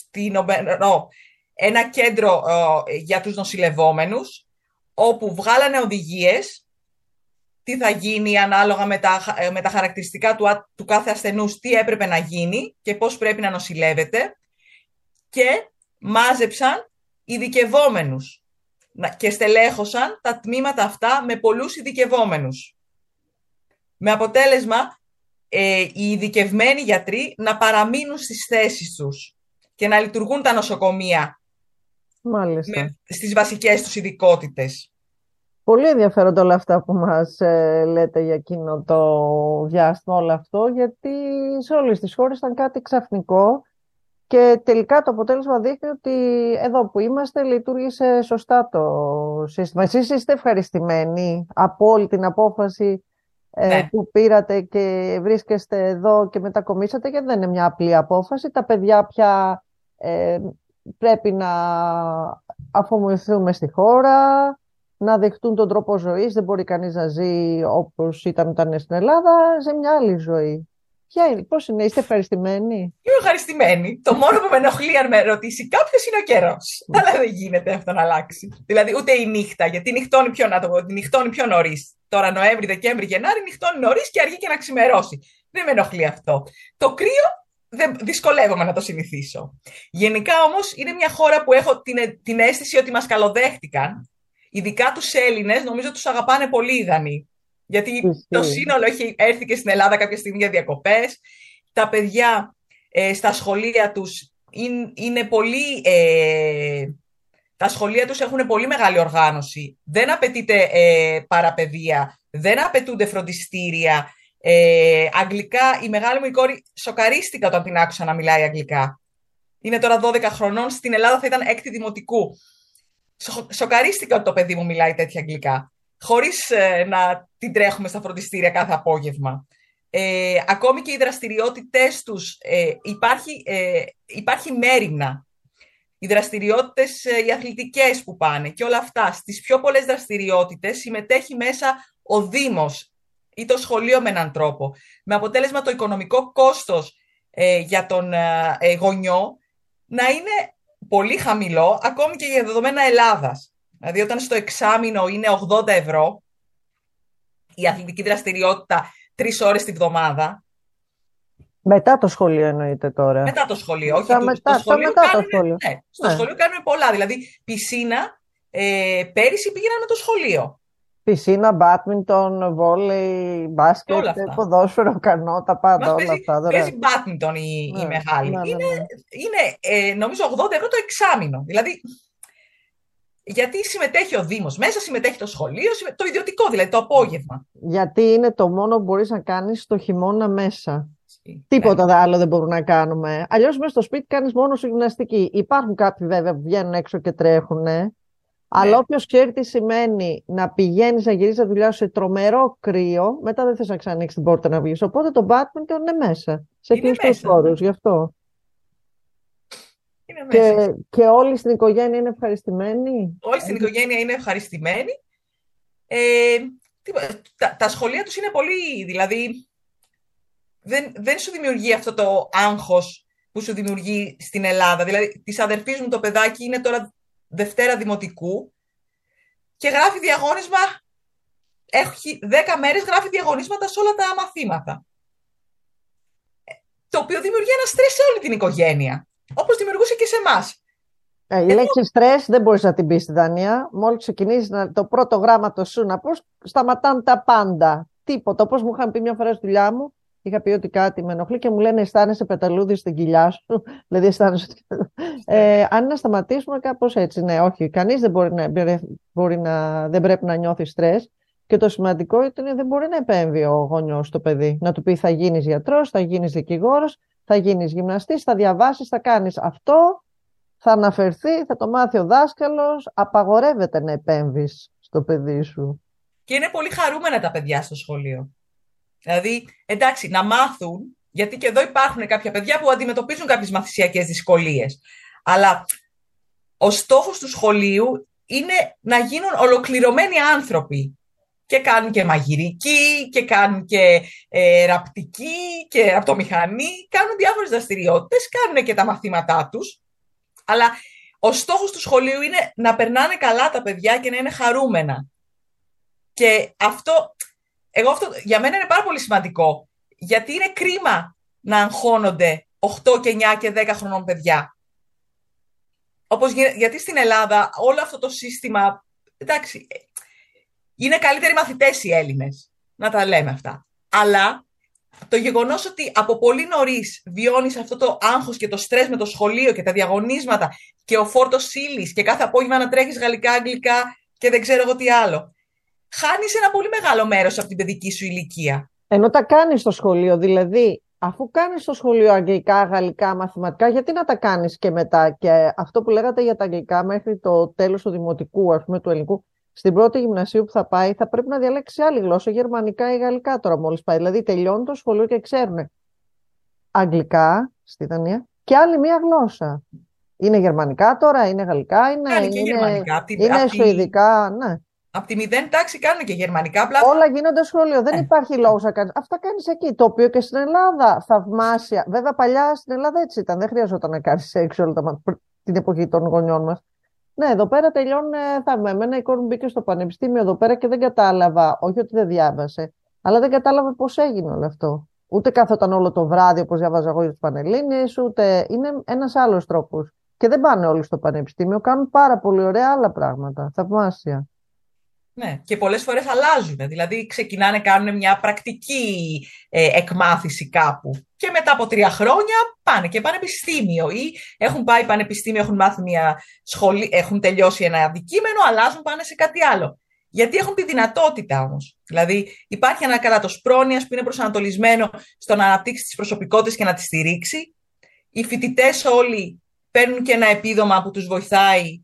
ένα κέντρο για τους νοσηλευόμενους, όπου βγάλανε οδηγίες τι θα γίνει ανάλογα με τα χαρακτηριστικά του κάθε ασθενούς, τι έπρεπε να γίνει και πώς πρέπει να νοσηλεύεται, και μάζεψαν ειδικευόμενους και στελέχωσαν τα τμήματα αυτά με πολλούς ειδικευόμενους. Με αποτέλεσμα οι ειδικευμένοι γιατροί να παραμείνουν στις θέσεις τους και να λειτουργούν τα νοσοκομεία. Μάλιστα. Στις βασικές τους ειδικότητες. Πολύ ενδιαφέροντα όλα αυτά που μας λέτε για εκείνο το διάστημα, όλο αυτό, γιατί σε όλες τις χώρες ήταν κάτι ξαφνικό και τελικά το αποτέλεσμα δείχνει ότι εδώ που είμαστε λειτουργήσε σωστά το σύστημα. Εσείς είστε ευχαριστημένοι από όλη την απόφαση που πήρατε και βρίσκεστε εδώ και μετακομίσατε, γιατί δεν είναι μια απλή απόφαση. Τα παιδιά πια πρέπει να αφομοιωθούμε στη χώρα, να δεχτούν τον τρόπο ζωής. Δεν μπορεί κανείς να ζει όπως ήταν όταν στην Ελλάδα, σε μια άλλη ζωή. Πώς είναι, είστε ευχαριστημένοι? Είμαι ευχαριστημένη. Το μόνο που με ενοχλεί αν με ρωτήσει κάποιος είναι ο καιρός. Αλλά δεν γίνεται αυτό να αλλάξει. Δηλαδή ούτε η νύχτα, γιατί νυχτώνει πιο νωρίς. Τώρα Νοέμβρη, Δεκέμβρη, Γενάρη νυχτώνει νωρίς και αργεί και να ξημερώσει. Δεν με ενοχλεί αυτό. Το κρύο δυσκολεύομαι να το συνηθίσω. Γενικά όμως είναι μια χώρα που έχω την αίσθηση ότι μας καλοδέχτηκαν. Ειδικά τους Έλληνες, νομίζω τους αγαπάνε πολύ οι Δανείοι. Γιατί το σύνολο έχει έρθει και στην Ελλάδα κάποια στιγμή για διακοπές. Τα παιδιά στα σχολεία τους είναι πολύ... τα σχολεία τους έχουν πολύ μεγάλη οργάνωση. Δεν απαιτείται παραπαιδεία, δεν απαιτούνται φροντιστήρια. Αγγλικά, η μεγάλη μου η κόρη σοκαρίστηκα όταν την άκουσα να μιλάει αγγλικά. Είναι τώρα 12 χρονών, στην Ελλάδα θα ήταν 6η δημοτικού. Σοκαρίστηκα ότι το παιδί μου μιλάει τέτοια αγγλικά, χωρίς να την τρέχουμε στα φροντιστήρια κάθε απόγευμα. Ακόμη και οι δραστηριότητες τους, υπάρχει μέριμνα. Οι δραστηριότητες, οι αθλητικές που πάνε και όλα αυτά. Στις πιο πολλές δραστηριότητες συμμετέχει μέσα ο Δήμος ή το σχολείο με έναν τρόπο. Με αποτέλεσμα το οικονομικό κόστος για τον γονιό να είναι πολύ χαμηλό, ακόμη και για δεδομένα Ελλάδας. Δηλαδή όταν στο εξάμηνο είναι 80 ευρώ η αθλητική δραστηριότητα 3 ώρες τη βδομάδα. Μετά το σχολείο εννοείται τώρα. Μετά το σχολείο, όχι το σχολείο. Ναι, στο σχολείο κάνουμε πολλά. Δηλαδή πισίνα, πέρυσι πήγαιναν με το σχολείο. Πισίνα, μπάτμιντον, βόλεϊ, μπάσκετ, ποδόσφαιρο, κανό, τα πάντα όλα αυτά. Παίζει μπάτμιντον η μεγάλη. Είναι νομίζω 80 ευρώ το εξάμηνο. Δηλαδή, γιατί συμμετέχει ο Δήμος μέσα, συμμετέχει το σχολείο, το ιδιωτικό δηλαδή, το απόγευμα. Γιατί είναι το μόνο που μπορείς να κάνεις το χειμώνα μέσα. Τίποτα άλλο δεν μπορούμε να κάνουμε. Αλλιώς μέσα στο σπίτι κάνεις μόνο σου γυμναστική. Υπάρχουν κάποιοι βέβαια που βγαίνουν έξω και τρέχουν. Αλλά όποιος ξέρει τι σημαίνει να πηγαίνεις να γυρίσεις τη δουλειά σου σε τρομερό κρύο, μετά δεν θες να ξανανοίξεις την πόρτα να βγεις. Οπότε το badminton είναι μέσα, σε κλειστούς χώρους, γι' αυτό. Και όλοι στην οικογένεια είναι ευχαριστημένοι. Όλοι στην οικογένεια είναι ευχαριστημένοι. Τα σχολεία τους είναι πολύ, δηλαδή δεν σου δημιουργεί αυτό το άγχος που σου δημιουργεί στην Ελλάδα. Δηλαδή της αδερφής μου το παιδάκι είναι τώρα Δευτέρα Δημοτικού και γράφει διαγώνισμα, έχει 10 μέρες γράφει διαγωνίσματα σε όλα τα μαθήματα. Το οποίο δημιουργεί ένα στρες σε όλη την οικογένεια, όπως δημιουργούσε και σε εμάς. Η λέξη στρες δεν μπορείς να την πεις στη Δανία. Μόλις ξεκινήσεις το πρώτο γράμμα το σου να πούς, σταματάνε τα πάντα. Τίποτα. Όπως μου είχαν πει μια φορά στη δουλειά μου, είχα πει ότι κάτι με ενοχλεί και μου λένε αισθάνεσαι πεταλούδι στην κοιλιά σου. Δηλαδή αισθάνεσαι. Αν να σταματήσουμε κάπως έτσι. Ναι, όχι. Κανείς δεν δεν πρέπει να νιώθει στρες. Και το σημαντικό είναι ότι δεν μπορεί να επέμβει ο γονιός στο παιδί. Να του πει θα γίνεις γιατρός, θα γίνεις δικηγόρος, θα γίνεις γυμναστής, θα διαβάσεις, θα κάνεις αυτό, θα αναφερθεί, θα το μάθει ο δάσκαλος. Απαγορεύεται να επέμβεις στο παιδί σου. Και είναι πολύ χαρούμενα τα παιδιά στο σχολείο. Δηλαδή, εντάξει, να μάθουν, γιατί και εδώ υπάρχουν κάποια παιδιά που αντιμετωπίζουν κάποιες μαθησιακές δυσκολίες. Αλλά ο στόχος του σχολείου είναι να γίνουν ολοκληρωμένοι άνθρωποι. Και κάνουν και μαγειρική, και κάνουν και ραπτική, και ραπτομηχανή. Κάνουν διάφορες δραστηριότητες, κάνουν και τα μαθήματά τους. Αλλά ο στόχος του σχολείου είναι να περνάνε καλά τα παιδιά και να είναι χαρούμενα. Και αυτό για μένα είναι πάρα πολύ σημαντικό. Γιατί είναι κρίμα να αγχώνονται 8 και 9 και 10 χρονών παιδιά. γιατί στην Ελλάδα όλο αυτό το σύστημα, εντάξει, είναι καλύτεροι μαθητές οι Έλληνες, να τα λέμε αυτά. Αλλά το γεγονός ότι από πολύ νωρίς βιώνεις αυτό το άγχος και το στρες με το σχολείο και τα διαγωνίσματα και ο φόρτος ύλης και κάθε απόγευμα να τρέχεις γαλλικά, αγγλικά και δεν ξέρω εγώ τι άλλο, χάνεις ένα πολύ μεγάλο μέρος από την παιδική σου ηλικία. Ενώ τα κάνεις στο σχολείο, δηλαδή, αφού κάνεις στο σχολείο αγγλικά, γαλλικά, μαθηματικά, γιατί να τα κάνεις και μετά? Και αυτό που λέγατε για τα αγγλικά μέχρι το τέλος του δημοτικού, ας πούμε, του ελληνικού, στην πρώτη γυμνασίου που θα πάει, θα πρέπει να διαλέξει άλλη γλώσσα, γερμανικά ή γαλλικά τώρα μόλις πάει. Δηλαδή, τελειώνει το σχολείο και ξέρουν αγγλικά στη Δανία και άλλη μία γλώσσα. Είναι γερμανικά τώρα, είναι γαλλικά, είναι σουηδικά, ναι. Από τη 0 τάξη κάνουν και γερμανικά. Απλά... Όλα γίνονται σχολείο. Δεν υπάρχει λόγος να κάνεις. Αυτά κάνεις εκεί. Το οποίο και στην Ελλάδα θαυμάσια. Βέβαια, παλιά στην Ελλάδα έτσι ήταν. Δεν χρειαζόταν να κάνεις έξω όλα την εποχή των γονιών μας. Ναι, εδώ πέρα τελειώνουν. Εμένα η κόρη μου μπήκε στο πανεπιστήμιο εδώ πέρα και δεν κατάλαβα. Όχι ότι δεν διάβασε, αλλά δεν κατάλαβα πώς έγινε όλο αυτό. Ούτε κάθονταν όλο το βράδυ όπως διάβαζα εγώ για τις Πανελλήνιες, ούτε. Είναι ένας άλλος τρόπος. Και δεν πάνε όλοι στο πανεπιστήμιο. Κάνουν πάρα πολύ ωραία άλλα πράγματα. Θαυμάσια. Ναι, και πολλές φορές αλλάζουν. Δηλαδή ξεκινάνε, κάνουν μια πρακτική εκμάθηση κάπου και μετά από 3 χρόνια πάνε και πανεπιστήμιο ή έχουν πάει πανεπιστήμιο, έχουν μάθει μια σχολή, έχουν τελειώσει ένα αντικείμενο, αλλάζουν, πάνε σε κάτι άλλο. Γιατί έχουν τη δυνατότητα όμως. Δηλαδή υπάρχει ένα κράτος πρόνοιας που είναι προσανατολισμένο στο να αναπτύξει τις προσωπικότητες και να τις στηρίξει. Οι φοιτητές όλοι παίρνουν και ένα επίδομα που τους βοηθάει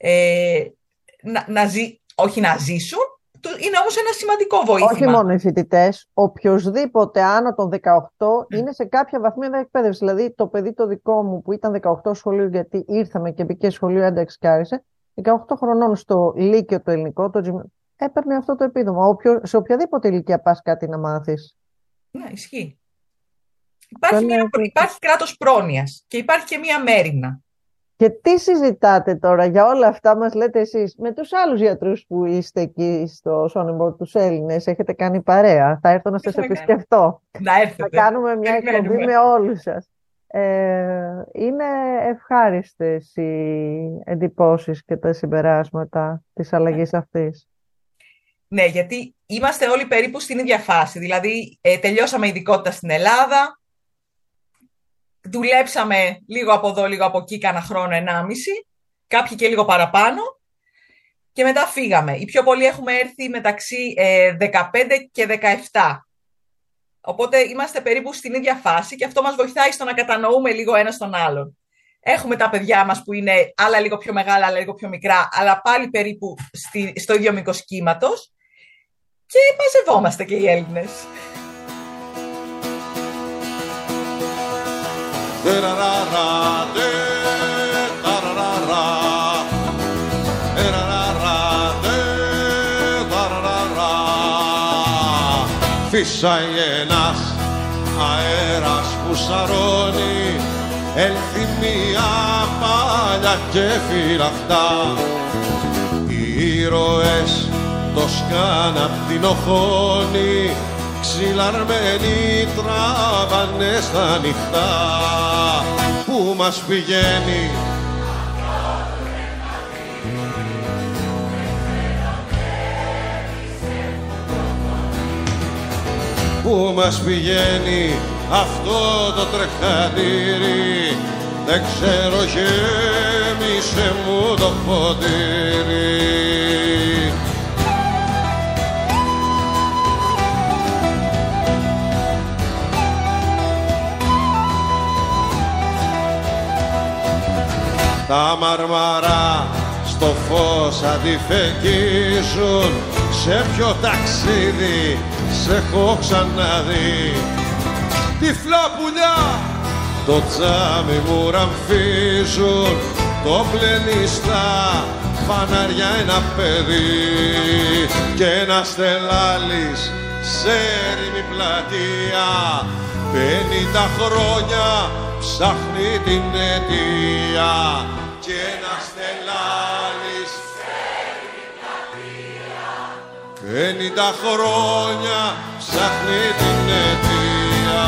όχι να ζήσουν, είναι όμως ένα σημαντικό βοήθημα. Όχι μόνο οι φοιτητές, οποιοσδήποτε άνω των 18 είναι σε κάποια βαθμίδα εκπαίδευση. Δηλαδή το παιδί το δικό μου που ήταν 18 σχολείο, γιατί ήρθαμε και μπήκε σχολείο ένταξη και άρισε, 18 χρονών στο Λύκειο το ελληνικό, έπαιρνε αυτό το επίδομα. Σε οποιαδήποτε ηλικία πας κάτι να μάθεις. Ναι, ισχύει. Υπάρχει κράτος πρόνοιας και υπάρχει και μία μέριμνα. Και τι συζητάτε τώρα για όλα αυτά, μας λέτε εσείς, με τους άλλους γιατρούς που είστε εκεί στο Sonnenborg, τους Έλληνες, έχετε κάνει παρέα? Θα έρθω να σας επισκεφτώ. Θα κάνουμε μια εκπομπή με όλους σας. Είναι ευχάριστες οι εντυπώσεις και τα συμπεράσματα της αλλαγής αυτής. Ναι, γιατί είμαστε όλοι περίπου στην ίδια φάση. Δηλαδή, τελειώσαμε ειδικότητα στην Ελλάδα. Δουλέψαμε λίγο από εδώ, λίγο από εκεί, κάνα χρόνο, 1,5, κάποιοι και λίγο παραπάνω και μετά φύγαμε. Οι πιο πολλοί έχουμε έρθει μεταξύ 15 και 17. Οπότε είμαστε περίπου στην ίδια φάση και αυτό μας βοηθάει στο να κατανοούμε λίγο ένας τον άλλον. Έχουμε τα παιδιά μας που είναι άλλα λίγο πιο μεγάλα, άλλα λίγο πιο μικρά, αλλά πάλι περίπου στο ίδιο μήκος κύματος και μαζευόμαστε και οι Έλληνες. Φύσαει ένας αέρας που σαρώνει, ενθυμία παλιά και φυλαχτά. Οι ήρωες το σκάν απ' την οθόνη, ξυλαρμένοι τράβανε στα νυχτά. Πού μας πηγαίνει Πού μας πηγαίνει αυτό το τρεχατήρι, δεν ξέρω, γέμισε μου το ποτήρι. Τα μαρμαρά στο φως αντιφεγγίζουν, σε ποιο ταξίδι σε έχω ξαναδεί. Τυφλά πουλιά το τζάμι μου ραμφίζουν, το πλένει στα φανάρια ένα παιδί και ένα στελάλης σε έρημη πλατεία. 50 χρόνια ψάχνει την αιτία και ένα στελάλης σε έρημη πλατεία. 50 χρόνια ψάχνει την αιτία.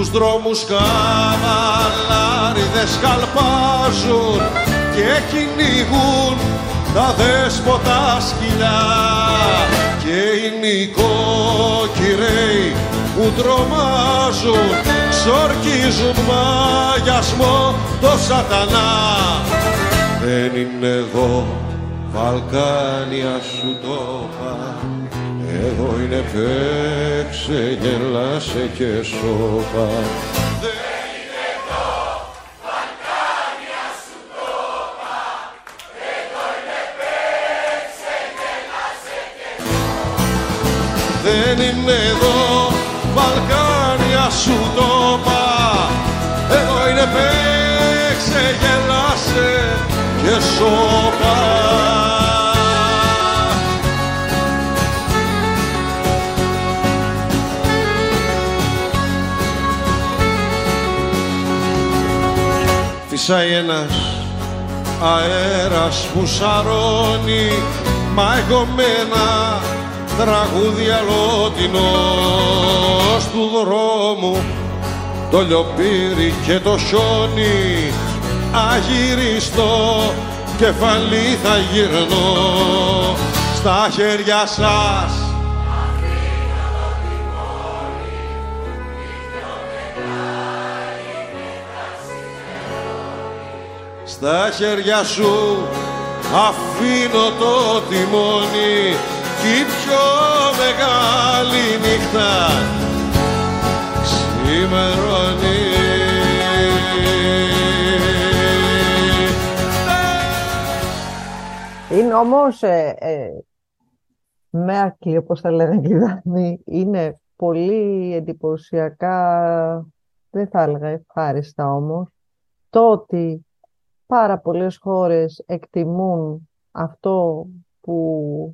Στους δρόμους καβαλάριδες καλπάζουν και κυνηγούν τα δέσποτα σκυλιά και οι νοικοκυρέοι που τρομάζουν ξορκίζουν μαγιασμό το σατανά. Δεν είναι εδώ Βαλκάνια σου το είπα, εδώ είναι παίξε, γελάσε και σώπα. Δεν είναι εδώ Βαλκάνια σου το είπα, εδώ είναι παίξε, γελάσε και σώπα. Δεν είναι εδώ Βαλκάνια σου το είπα, εδώ είναι παίξε, γελάσε και σώπα. Φυσάει ένας αέρας που σαρώνει μαγωμένα τραγούδια λότινος του δρόμου, το λιοπύρι και το χιόνι αγυριστό κεφαλή θα γυρνώ στα χέρια σας. Στα χέρια σου αφήνω το τιμόνι κι η πιο μεγάλη νύχτα ξημερώνει. Είναι όμως Μέρκλη, όπως τα λένε οι Δανείοι, είναι πολύ εντυπωσιακά, δεν θα έλεγα ευχάριστα όμως, το ότι πάρα πολλές χώρες εκτιμούν αυτό που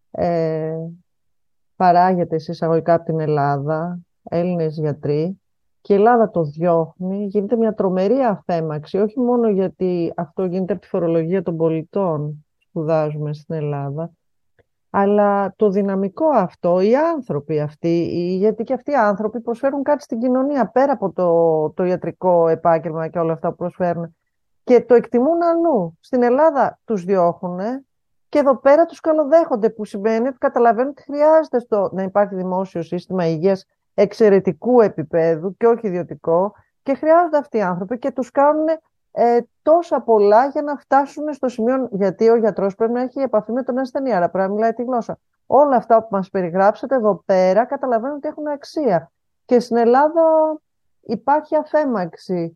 παράγεται σε εισαγωγικά από την Ελλάδα, Έλληνες γιατροί, και η Ελλάδα το διώχνει. Γίνεται μια τρομερή αφέμαξη, όχι μόνο γιατί αυτό γίνεται από τη φορολογία των πολιτών που σπουδάζουμε στην Ελλάδα, αλλά το δυναμικό αυτό, οι άνθρωποι αυτοί, γιατί και αυτοί οι άνθρωποι προσφέρουν κάτι στην κοινωνία πέρα από το ιατρικό επάγγελμα και όλα αυτά που προσφέρουν. Και το εκτιμούν αλλού. Στην Ελλάδα τους διώχνουν και εδώ πέρα τους καλοδέχονται, που σημαίνει ότι καταλαβαίνουν ότι χρειάζεται να υπάρχει δημόσιο σύστημα υγείας εξαιρετικού επίπεδου και όχι ιδιωτικό, και χρειάζονται αυτοί οι άνθρωποι και τους κάνουν τόσα πολλά για να φτάσουν στο σημείο, γιατί ο γιατρός πρέπει να έχει επαφή με τον ασθενή, άρα πρέπει να μιλάει τη γλώσσα. Όλα αυτά που μας περιγράψατε εδώ πέρα καταλαβαίνουν ότι έχουν αξία. Και στην Ελλάδα υπάρχει αφέμαξη.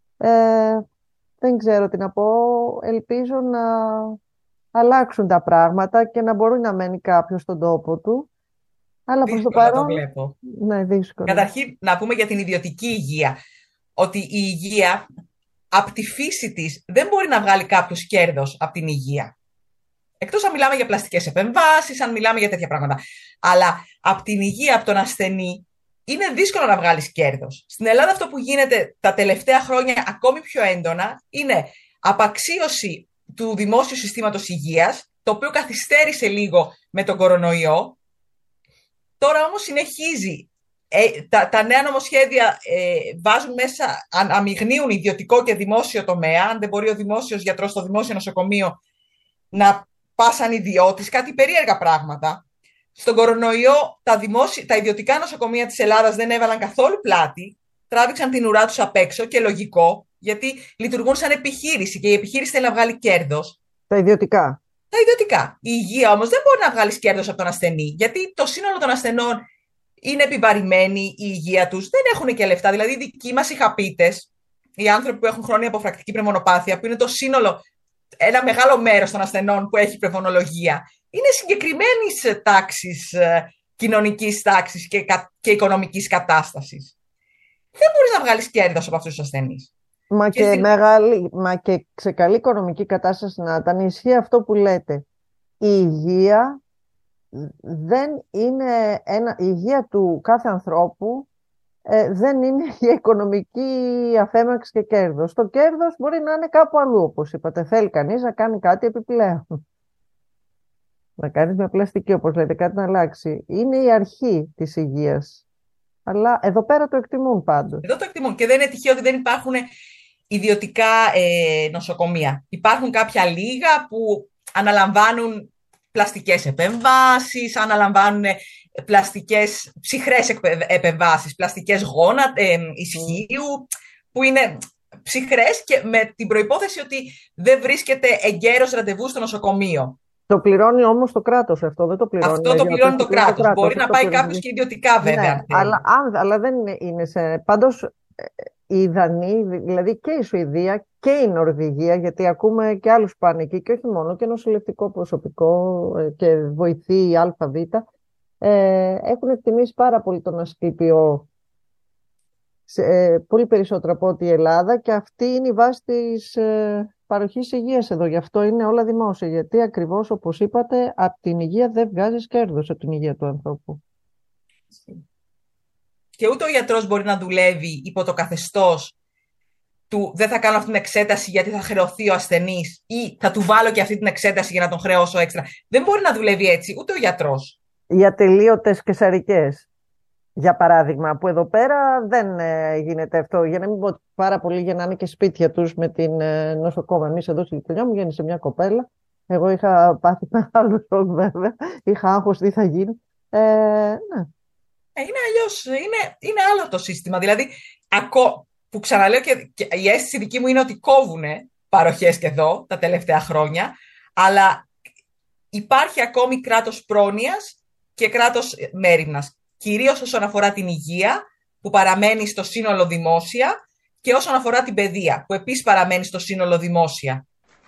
Δεν ξέρω τι να πω. Ελπίζω να αλλάξουν τα πράγματα και να μπορεί να μένει κάποιος στον τόπο του. Αλλά προς το παρόν. Το βλέπω. Ναι, δύσκολο. Καταρχήν, να πούμε για την ιδιωτική υγεία. Ότι η υγεία, από τη φύση της, δεν μπορεί να βγάλει κάποιος κέρδος από την υγεία. Εκτός αν μιλάμε για πλαστικές επεμβάσεις, αν μιλάμε για τέτοια πράγματα. Αλλά από την υγεία, από τον ασθενή, είναι δύσκολο να βγάλεις κέρδος. Στην Ελλάδα αυτό που γίνεται τα τελευταία χρόνια ακόμη πιο έντονα είναι απαξίωση του δημόσιου συστήματος υγείας, το οποίο καθυστέρησε λίγο με τον κορονοϊό. Τώρα όμως συνεχίζει. Τα νέα νομοσχέδια βάζουν μέσα, αμειγνύουν ιδιωτικό και δημόσιο τομέα. Αν δεν μπορεί ο δημόσιος γιατρός στο δημόσιο νοσοκομείο να πας σαν ιδιώτης, κάτι περίεργα πράγματα. Στον κορονοϊό τα ιδιωτικά νοσοκομεία της Ελλάδας δεν έβαλαν καθόλου πλάτη, τράβηξαν την ουρά τους απ' έξω, και λογικό, γιατί λειτουργούν σαν επιχείρηση και η επιχείρηση θέλει να βγάλει κέρδος. Τα ιδιωτικά. Τα ιδιωτικά. Η υγεία όμως δεν μπορεί να βγάλει κέρδος από τον ασθενή, γιατί το σύνολο των ασθενών είναι επιβαρημένοι, η υγεία τους, δεν έχουν και λεφτά. Δηλαδή, οι δικοί μας οι χαπίτες, οι άνθρωποι που έχουν χρόνια αποφρακτική πνευμονοπάθεια, που είναι το σύνολο, ένα μεγάλο μέρος των ασθενών που έχει πνευμονολογία, είναι συγκεκριμένης τάξης, κοινωνικής τάξης και οικονομικής κατάστασης. Δεν μπορείς να βγάλεις κέρδος από αυτούς τους ασθενείς. Μα και σε καλή οικονομική κατάσταση να ήταν, ισχύει αυτό που λέτε. Η υγεία δεν είναι η υγεία του κάθε ανθρώπου δεν είναι η οικονομική αφέμαξη και κέρδος. Το κέρδος μπορεί να είναι κάπου αλλού, όπως είπατε. Θέλει κανείς να κάνει κάτι επιπλέον. Να κάνεις μια πλαστική, όπως λέτε, κάτι να αλλάξει. Είναι η αρχή της υγείας. Αλλά εδώ πέρα το εκτιμούν πάντως. Εδώ το εκτιμούν και δεν είναι τυχαίο ότι δεν υπάρχουν ιδιωτικά νοσοκομεία. Υπάρχουν κάποια λίγα που αναλαμβάνουν πλαστικές επεμβάσεις, αναλαμβάνουν ψυχρές επεμβάσεις, πλαστικές ισχύου, που είναι ψυχρές και με την προϋπόθεση ότι δεν βρίσκεται εγκαίρος ραντεβού στο νοσοκομείο. Το πληρώνει όμως το κράτος αυτό, δεν το πληρώνει. Αυτό το πληρώνει το κράτος. Μπορεί να πάει κάποιος και ιδιωτικά βέβαια. Ναι, αλλά δεν είναι σε... Πάντως οι Δανείοι, δηλαδή και η Σουηδία και η Νορβηγία, γιατί ακούμε και άλλους πάνε εκεί και όχι μόνο, και νοσηλευτικό προσωπικό και βοηθοί ΑΒ, έχουν εκτιμήσει πάρα πολύ τον Ασκληπιό, πολύ περισσότερο από ό,τι η Ελλάδα, και αυτή είναι η βάση της παροχής υγείας εδώ. Γι' αυτό είναι όλα δημόσια, γιατί ακριβώς όπως είπατε, από την υγεία δεν βγάζεις κέρδος, από την υγεία του ανθρώπου. Και ούτε ο γιατρός μπορεί να δουλεύει υπό το καθεστώς του δεν θα κάνω αυτή την εξέταση γιατί θα χρεωθεί ο ασθενής, ή θα του βάλω και αυτή την εξέταση για να τον χρεώσω έξτρα. Δεν μπορεί να δουλεύει έτσι ούτε ο γιατρός. Οι ατελείωτες καισαρικές, για παράδειγμα, που εδώ πέρα δεν γίνεται αυτό. Για να μην πω πάρα πολύ, για να είναι και σπίτια τους με την νοσοκόμα. Εμείς εδώ στη γειτονιά μου γέννησε μια κοπέλα. Εγώ είχα πάθει μεγάλο σοκ βέβαια. Είχα άγχος τι θα γίνει. Ναι. Είναι αλλιώς, είναι άλλο το σύστημα. Δηλαδή, που ξαναλέω και η αίσθηση δική μου είναι ότι κόβουνε παροχές και εδώ τα τελευταία χρόνια, αλλά υπάρχει ακόμη κράτος πρόνοιας και κράτος μέριμνας. Κυρίως όσον αφορά την υγεία, που παραμένει στο σύνολο δημόσια, και όσον αφορά την παιδεία, που επίσης παραμένει στο σύνολο δημόσια.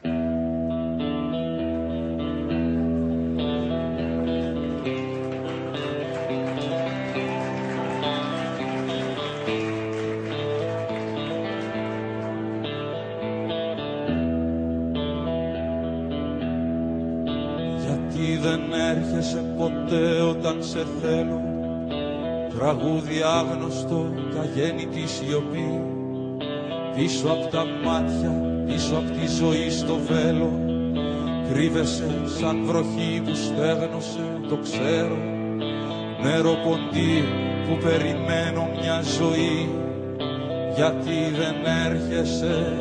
Γιατί δεν έρχεσαι ποτέ όταν σε θέλω, τραγούδι άγνωστο κι αγέννητη σιωπή, πίσω απ' τα μάτια, πίσω απ' τη ζωή στο βέλο, κρύβεσαι σαν βροχή που στέγνωσε, το ξέρω, νεροποντή που περιμένω μια ζωή. Γιατί δεν έρχεσαι?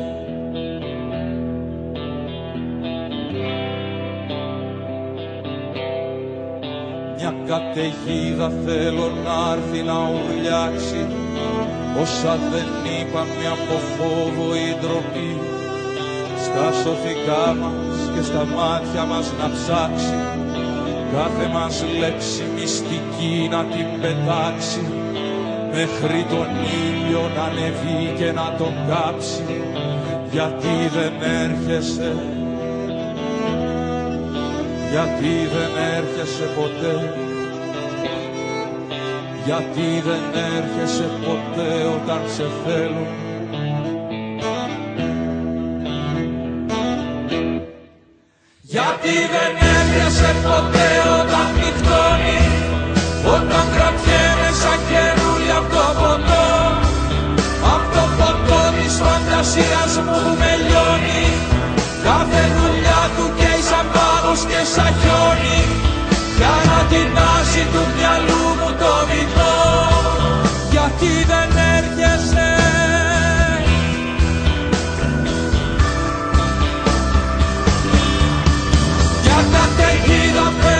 Μια καταιγίδα θέλω να έρθει να ουρλιάξει, όσα δεν είπαμε από φόβο ή ντροπή, στα σωθικά μας και στα μάτια μας να ψάξει, κάθε μας λέξη μυστική να την πετάξει, μέχρι τον ήλιο να ανεβεί και να τον κάψει. Γιατί δεν έρχεσαι? Γιατί δεν έρχεσαι ποτέ? Γιατί δεν έρχεσαι ποτέ όταν σε θέλω? Γιατί δεν έρχεσαι ποτέ όταν νυχτώνει, όταν κρατιέμαι σαν καιρούλι απ' το ποτό, απ' το ποτό της φαντασίας μου με λιώνει, κάθε δουλειά του καίει σαν πάγος και σαν χιόνι, για να τεινάσει του μυαλού μου το βυθό. Γιατί δεν έρχεσαι? Για καταιγίδα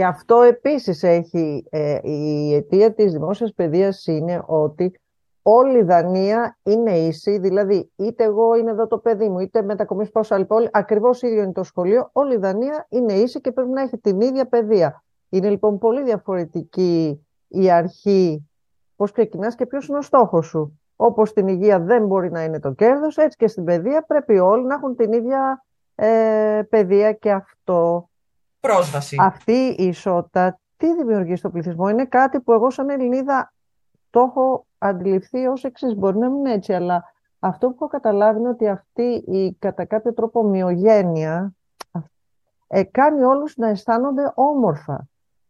Και αυτό επίσης έχει, η αιτία της δημόσιας παιδείας είναι ότι όλη η Δανία είναι ίση, δηλαδή είτε εγώ είναι εδώ το παιδί μου, είτε μετακομίσω πάω σε άλλη πόλη, ακριβώς ίδιο είναι το σχολείο, όλη η Δανία είναι ίση και πρέπει να έχει την ίδια παιδεία. Είναι λοιπόν πολύ διαφορετική η αρχή, πώς ξεκινάς και ποιος είναι ο στόχος σου. Όπως στην υγεία δεν μπορεί να είναι το κέρδος, έτσι και στην παιδεία πρέπει όλοι να έχουν την ίδια παιδεία και αυτό. Πρόσβαση. Αυτή η ισότητα τι δημιουργεί στο πληθυσμό? Είναι κάτι που εγώ σαν Ελληνίδα το έχω αντιληφθεί ως εξής. Μπορεί να μην είναι έτσι, αλλά αυτό που έχω καταλάβει είναι ότι αυτή η κατά κάποιο τρόπο ομοιογένεια κάνει όλους να αισθάνονται όμορφα.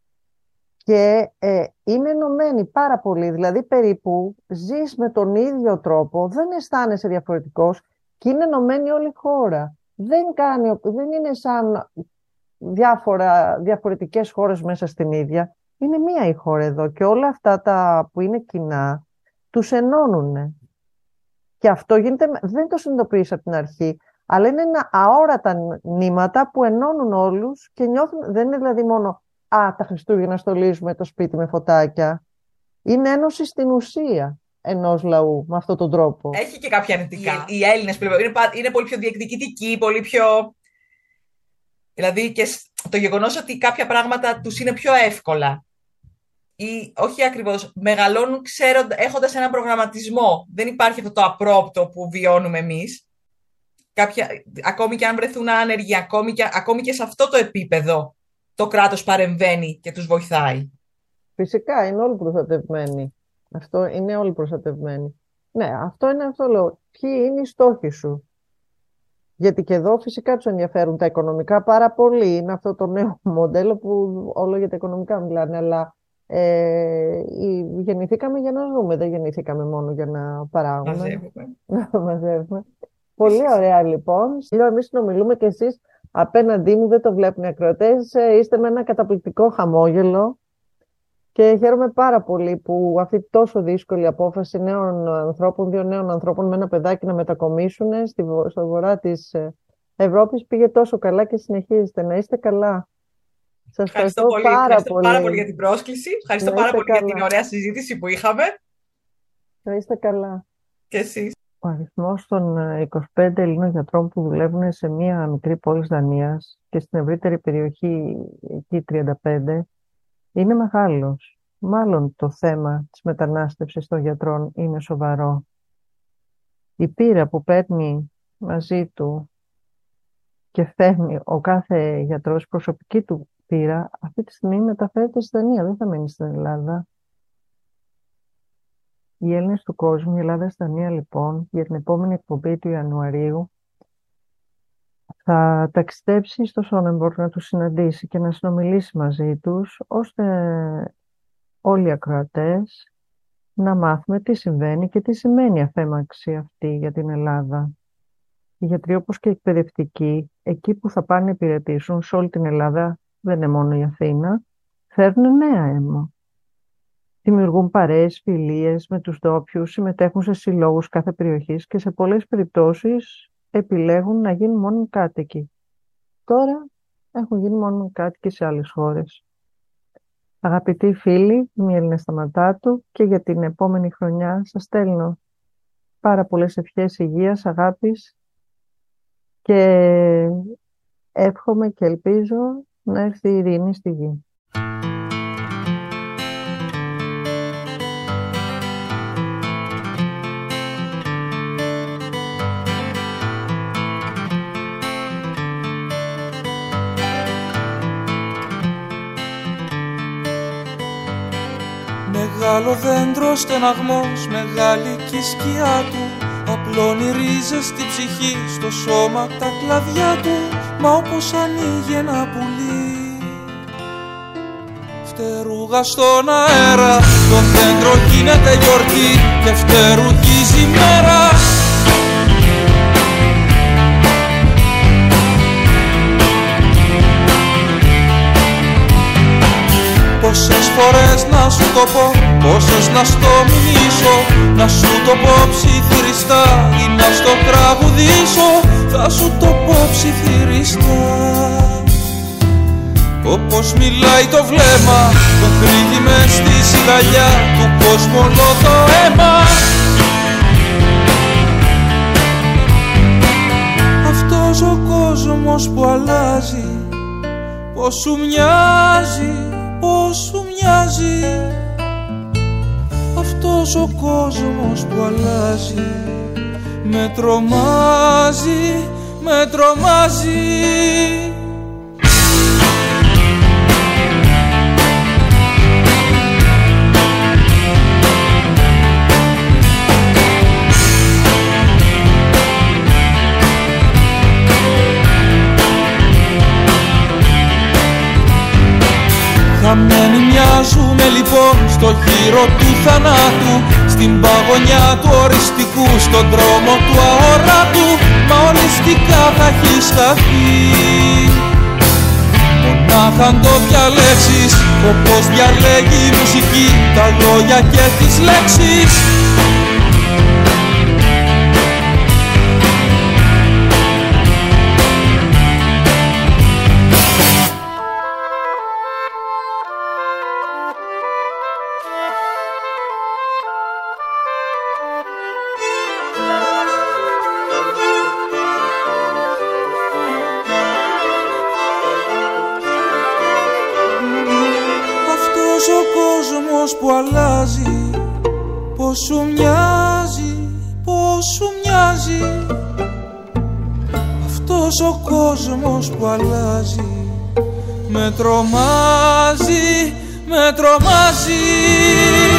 Και είναι ενωμένοι πάρα πολύ, δηλαδή περίπου ζεις με τον ίδιο τρόπο, δεν αισθάνεσαι διαφορετικός και είναι ενωμένη όλη η χώρα. Δεν είναι σαν διαφορετικές χώρες μέσα στην ίδια. Είναι μία η χώρα εδώ και όλα αυτά τα που είναι κοινά τους ενώνουν. Και αυτό γίνεται, δεν το συνειδητοποιείς από την αρχή, αλλά είναι ένα αόρατα νήματα που ενώνουν όλους και νιώθουν, δεν είναι δηλαδή μόνο τα Χριστούγεννα στολίζουμε το σπίτι με φωτάκια. Είναι ένωση στην ουσία ενός λαού με αυτόν τον τρόπο. Έχει και κάποια αρνητικά. Οι Έλληνες είναι πολύ πιο διεκδικητικοί, πολύ πιο... Δηλαδή και το γεγονός ότι κάποια πράγματα τους είναι πιο εύκολα. Ή όχι ακριβώς, μεγαλώνουν έχοντας έναν προγραμματισμό. Δεν υπάρχει αυτό το απρόπτο που βιώνουμε εμείς. Ακόμη και αν βρεθούν άνεργοι, ακόμη και σε αυτό το επίπεδο, το κράτος παρεμβαίνει και τους βοηθάει. Φυσικά, είναι όλοι προστατευμένοι. Αυτό είναι όλοι προστατευμένοι. Ναι, αυτό είναι αυτό λέω. Ποιοι είναι οι στόχοι σου? Γιατί και εδώ φυσικά τους ενδιαφέρουν τα οικονομικά πάρα πολύ. Είναι αυτό το νέο μοντέλο που όλο για τα οικονομικά μιλάνε. Αλλά γεννηθήκαμε για να ζούμε. Δεν γεννηθήκαμε μόνο για να παράγουμε. Μαζεύουμε. Πολύ ωραία λοιπόν. Εμείς συνομιλούμε και εσείς απέναντί μου, δεν το βλέπουν οι ακροατές. Είστε με ένα καταπληκτικό χαμόγελο. Και χαίρομαι πάρα πολύ που αυτή τόσο δύσκολη απόφαση δύο νέων ανθρώπων με ένα παιδάκι να μετακομίσουν στο βορρά της Ευρώπης πήγε τόσο καλά και συνεχίζετε. Να είστε καλά. Σας ευχαριστώ πάρα πολύ για την πρόσκληση. Ευχαριστώ πάρα πολύ για την ωραία συζήτηση που είχαμε. Να είστε καλά. Και εσείς. Ο αριθμός των 25 Ελλήνων γιατρών που δουλεύουν σε μία μικρή πόλη της Δανίας και στην ευρύτερη περιοχή εκεί 35 είναι μεγάλος. Μάλλον το θέμα της μετανάστευσης των γιατρών είναι σοβαρό. Η πείρα που παίρνει μαζί του και φέρνει ο κάθε γιατρός, προσωπική του πείρα, αυτή τη στιγμή μεταφέρεται στη Δανία, δεν θα μείνει στην Ελλάδα. Οι Έλληνες του κόσμου, η Ελλάδα στη Δανία λοιπόν, για την επόμενη εκπομπή του Ιανουαρίου, θα ταξιδέψει στο Σόνεμπορκ να τους συναντήσει και να συνομιλήσει μαζί τους, ώστε όλοι οι ακροατές να μάθουμε τι συμβαίνει και τι σημαίνει η αφέμαξη αυτή για την Ελλάδα. Οι γιατροί όπως και οι εκπαιδευτικοί, εκεί που θα πάνε να υπηρετήσουν σε όλη την Ελλάδα, δεν είναι μόνο η Αθήνα, φέρνουν νέα αίμα. Δημιουργούν παρέες, φιλίες με τους ντόπιους, συμμετέχουν σε συλλόγους κάθε περιοχής και σε πολλές περιπτώσεις επιλέγουν να γίνουν μόνιμοι κάτοικοι. Τώρα έχουν γίνει μόνιμοι κάτοικοι σε άλλες χώρες. Αγαπητοί φίλοι, είμαι η Έλληνα Σταματάτου και για την επόμενη χρονιά σας στέλνω πάρα πολλές ευχές υγείας, αγάπης και εύχομαι και ελπίζω να έρθει η ειρήνη στη γη. Μεγάλο δέντρο στεναγμός, μεγάλη κι η σκιά του, απλώνει ρίζες στη ψυχή, στο σώμα τα κλαδιά του. Μα όπως ανοίγει ένα πουλί, φτερούγα στον αέρα, το δέντρο γίνεται γιορτή και φτερουγίζει η μέρα. Πόσες φορές να σου το πω, πόσες να στο μιμήσω, να σου το πω ψιθυριστά ή να στο τραγουδήσω, θα σου το πω ψιθυριστά. όπως μιλάει το βλέμμα που κρύβει μες στη σιγαλιά του κόσμου όλο το αίμα. Αυτός ο κόσμος που αλλάζει, πως σου μοιάζει, πως σου μοιάζει. Αυτός ο κόσμος που αλλάζει με τρομάζει, με τρομάζει. Χαμένοι μοιάζουμε λοιπόν στο γύρο του θανάτου, στην παγωνιά του οριστικού, στον δρόμο του αόρατου. Μα οριστικά θα έχεις χαθεί. Μονάχα αν το διαλέξεις, όπως διαλέγει η μουσική τα λόγια και τις λέξεις. Που αλλάζει, πως σου μοιάζει, πως σου μοιάζει. Αυτός ο κόσμος που αλλάζει με τρομάζει, με τρομάζει.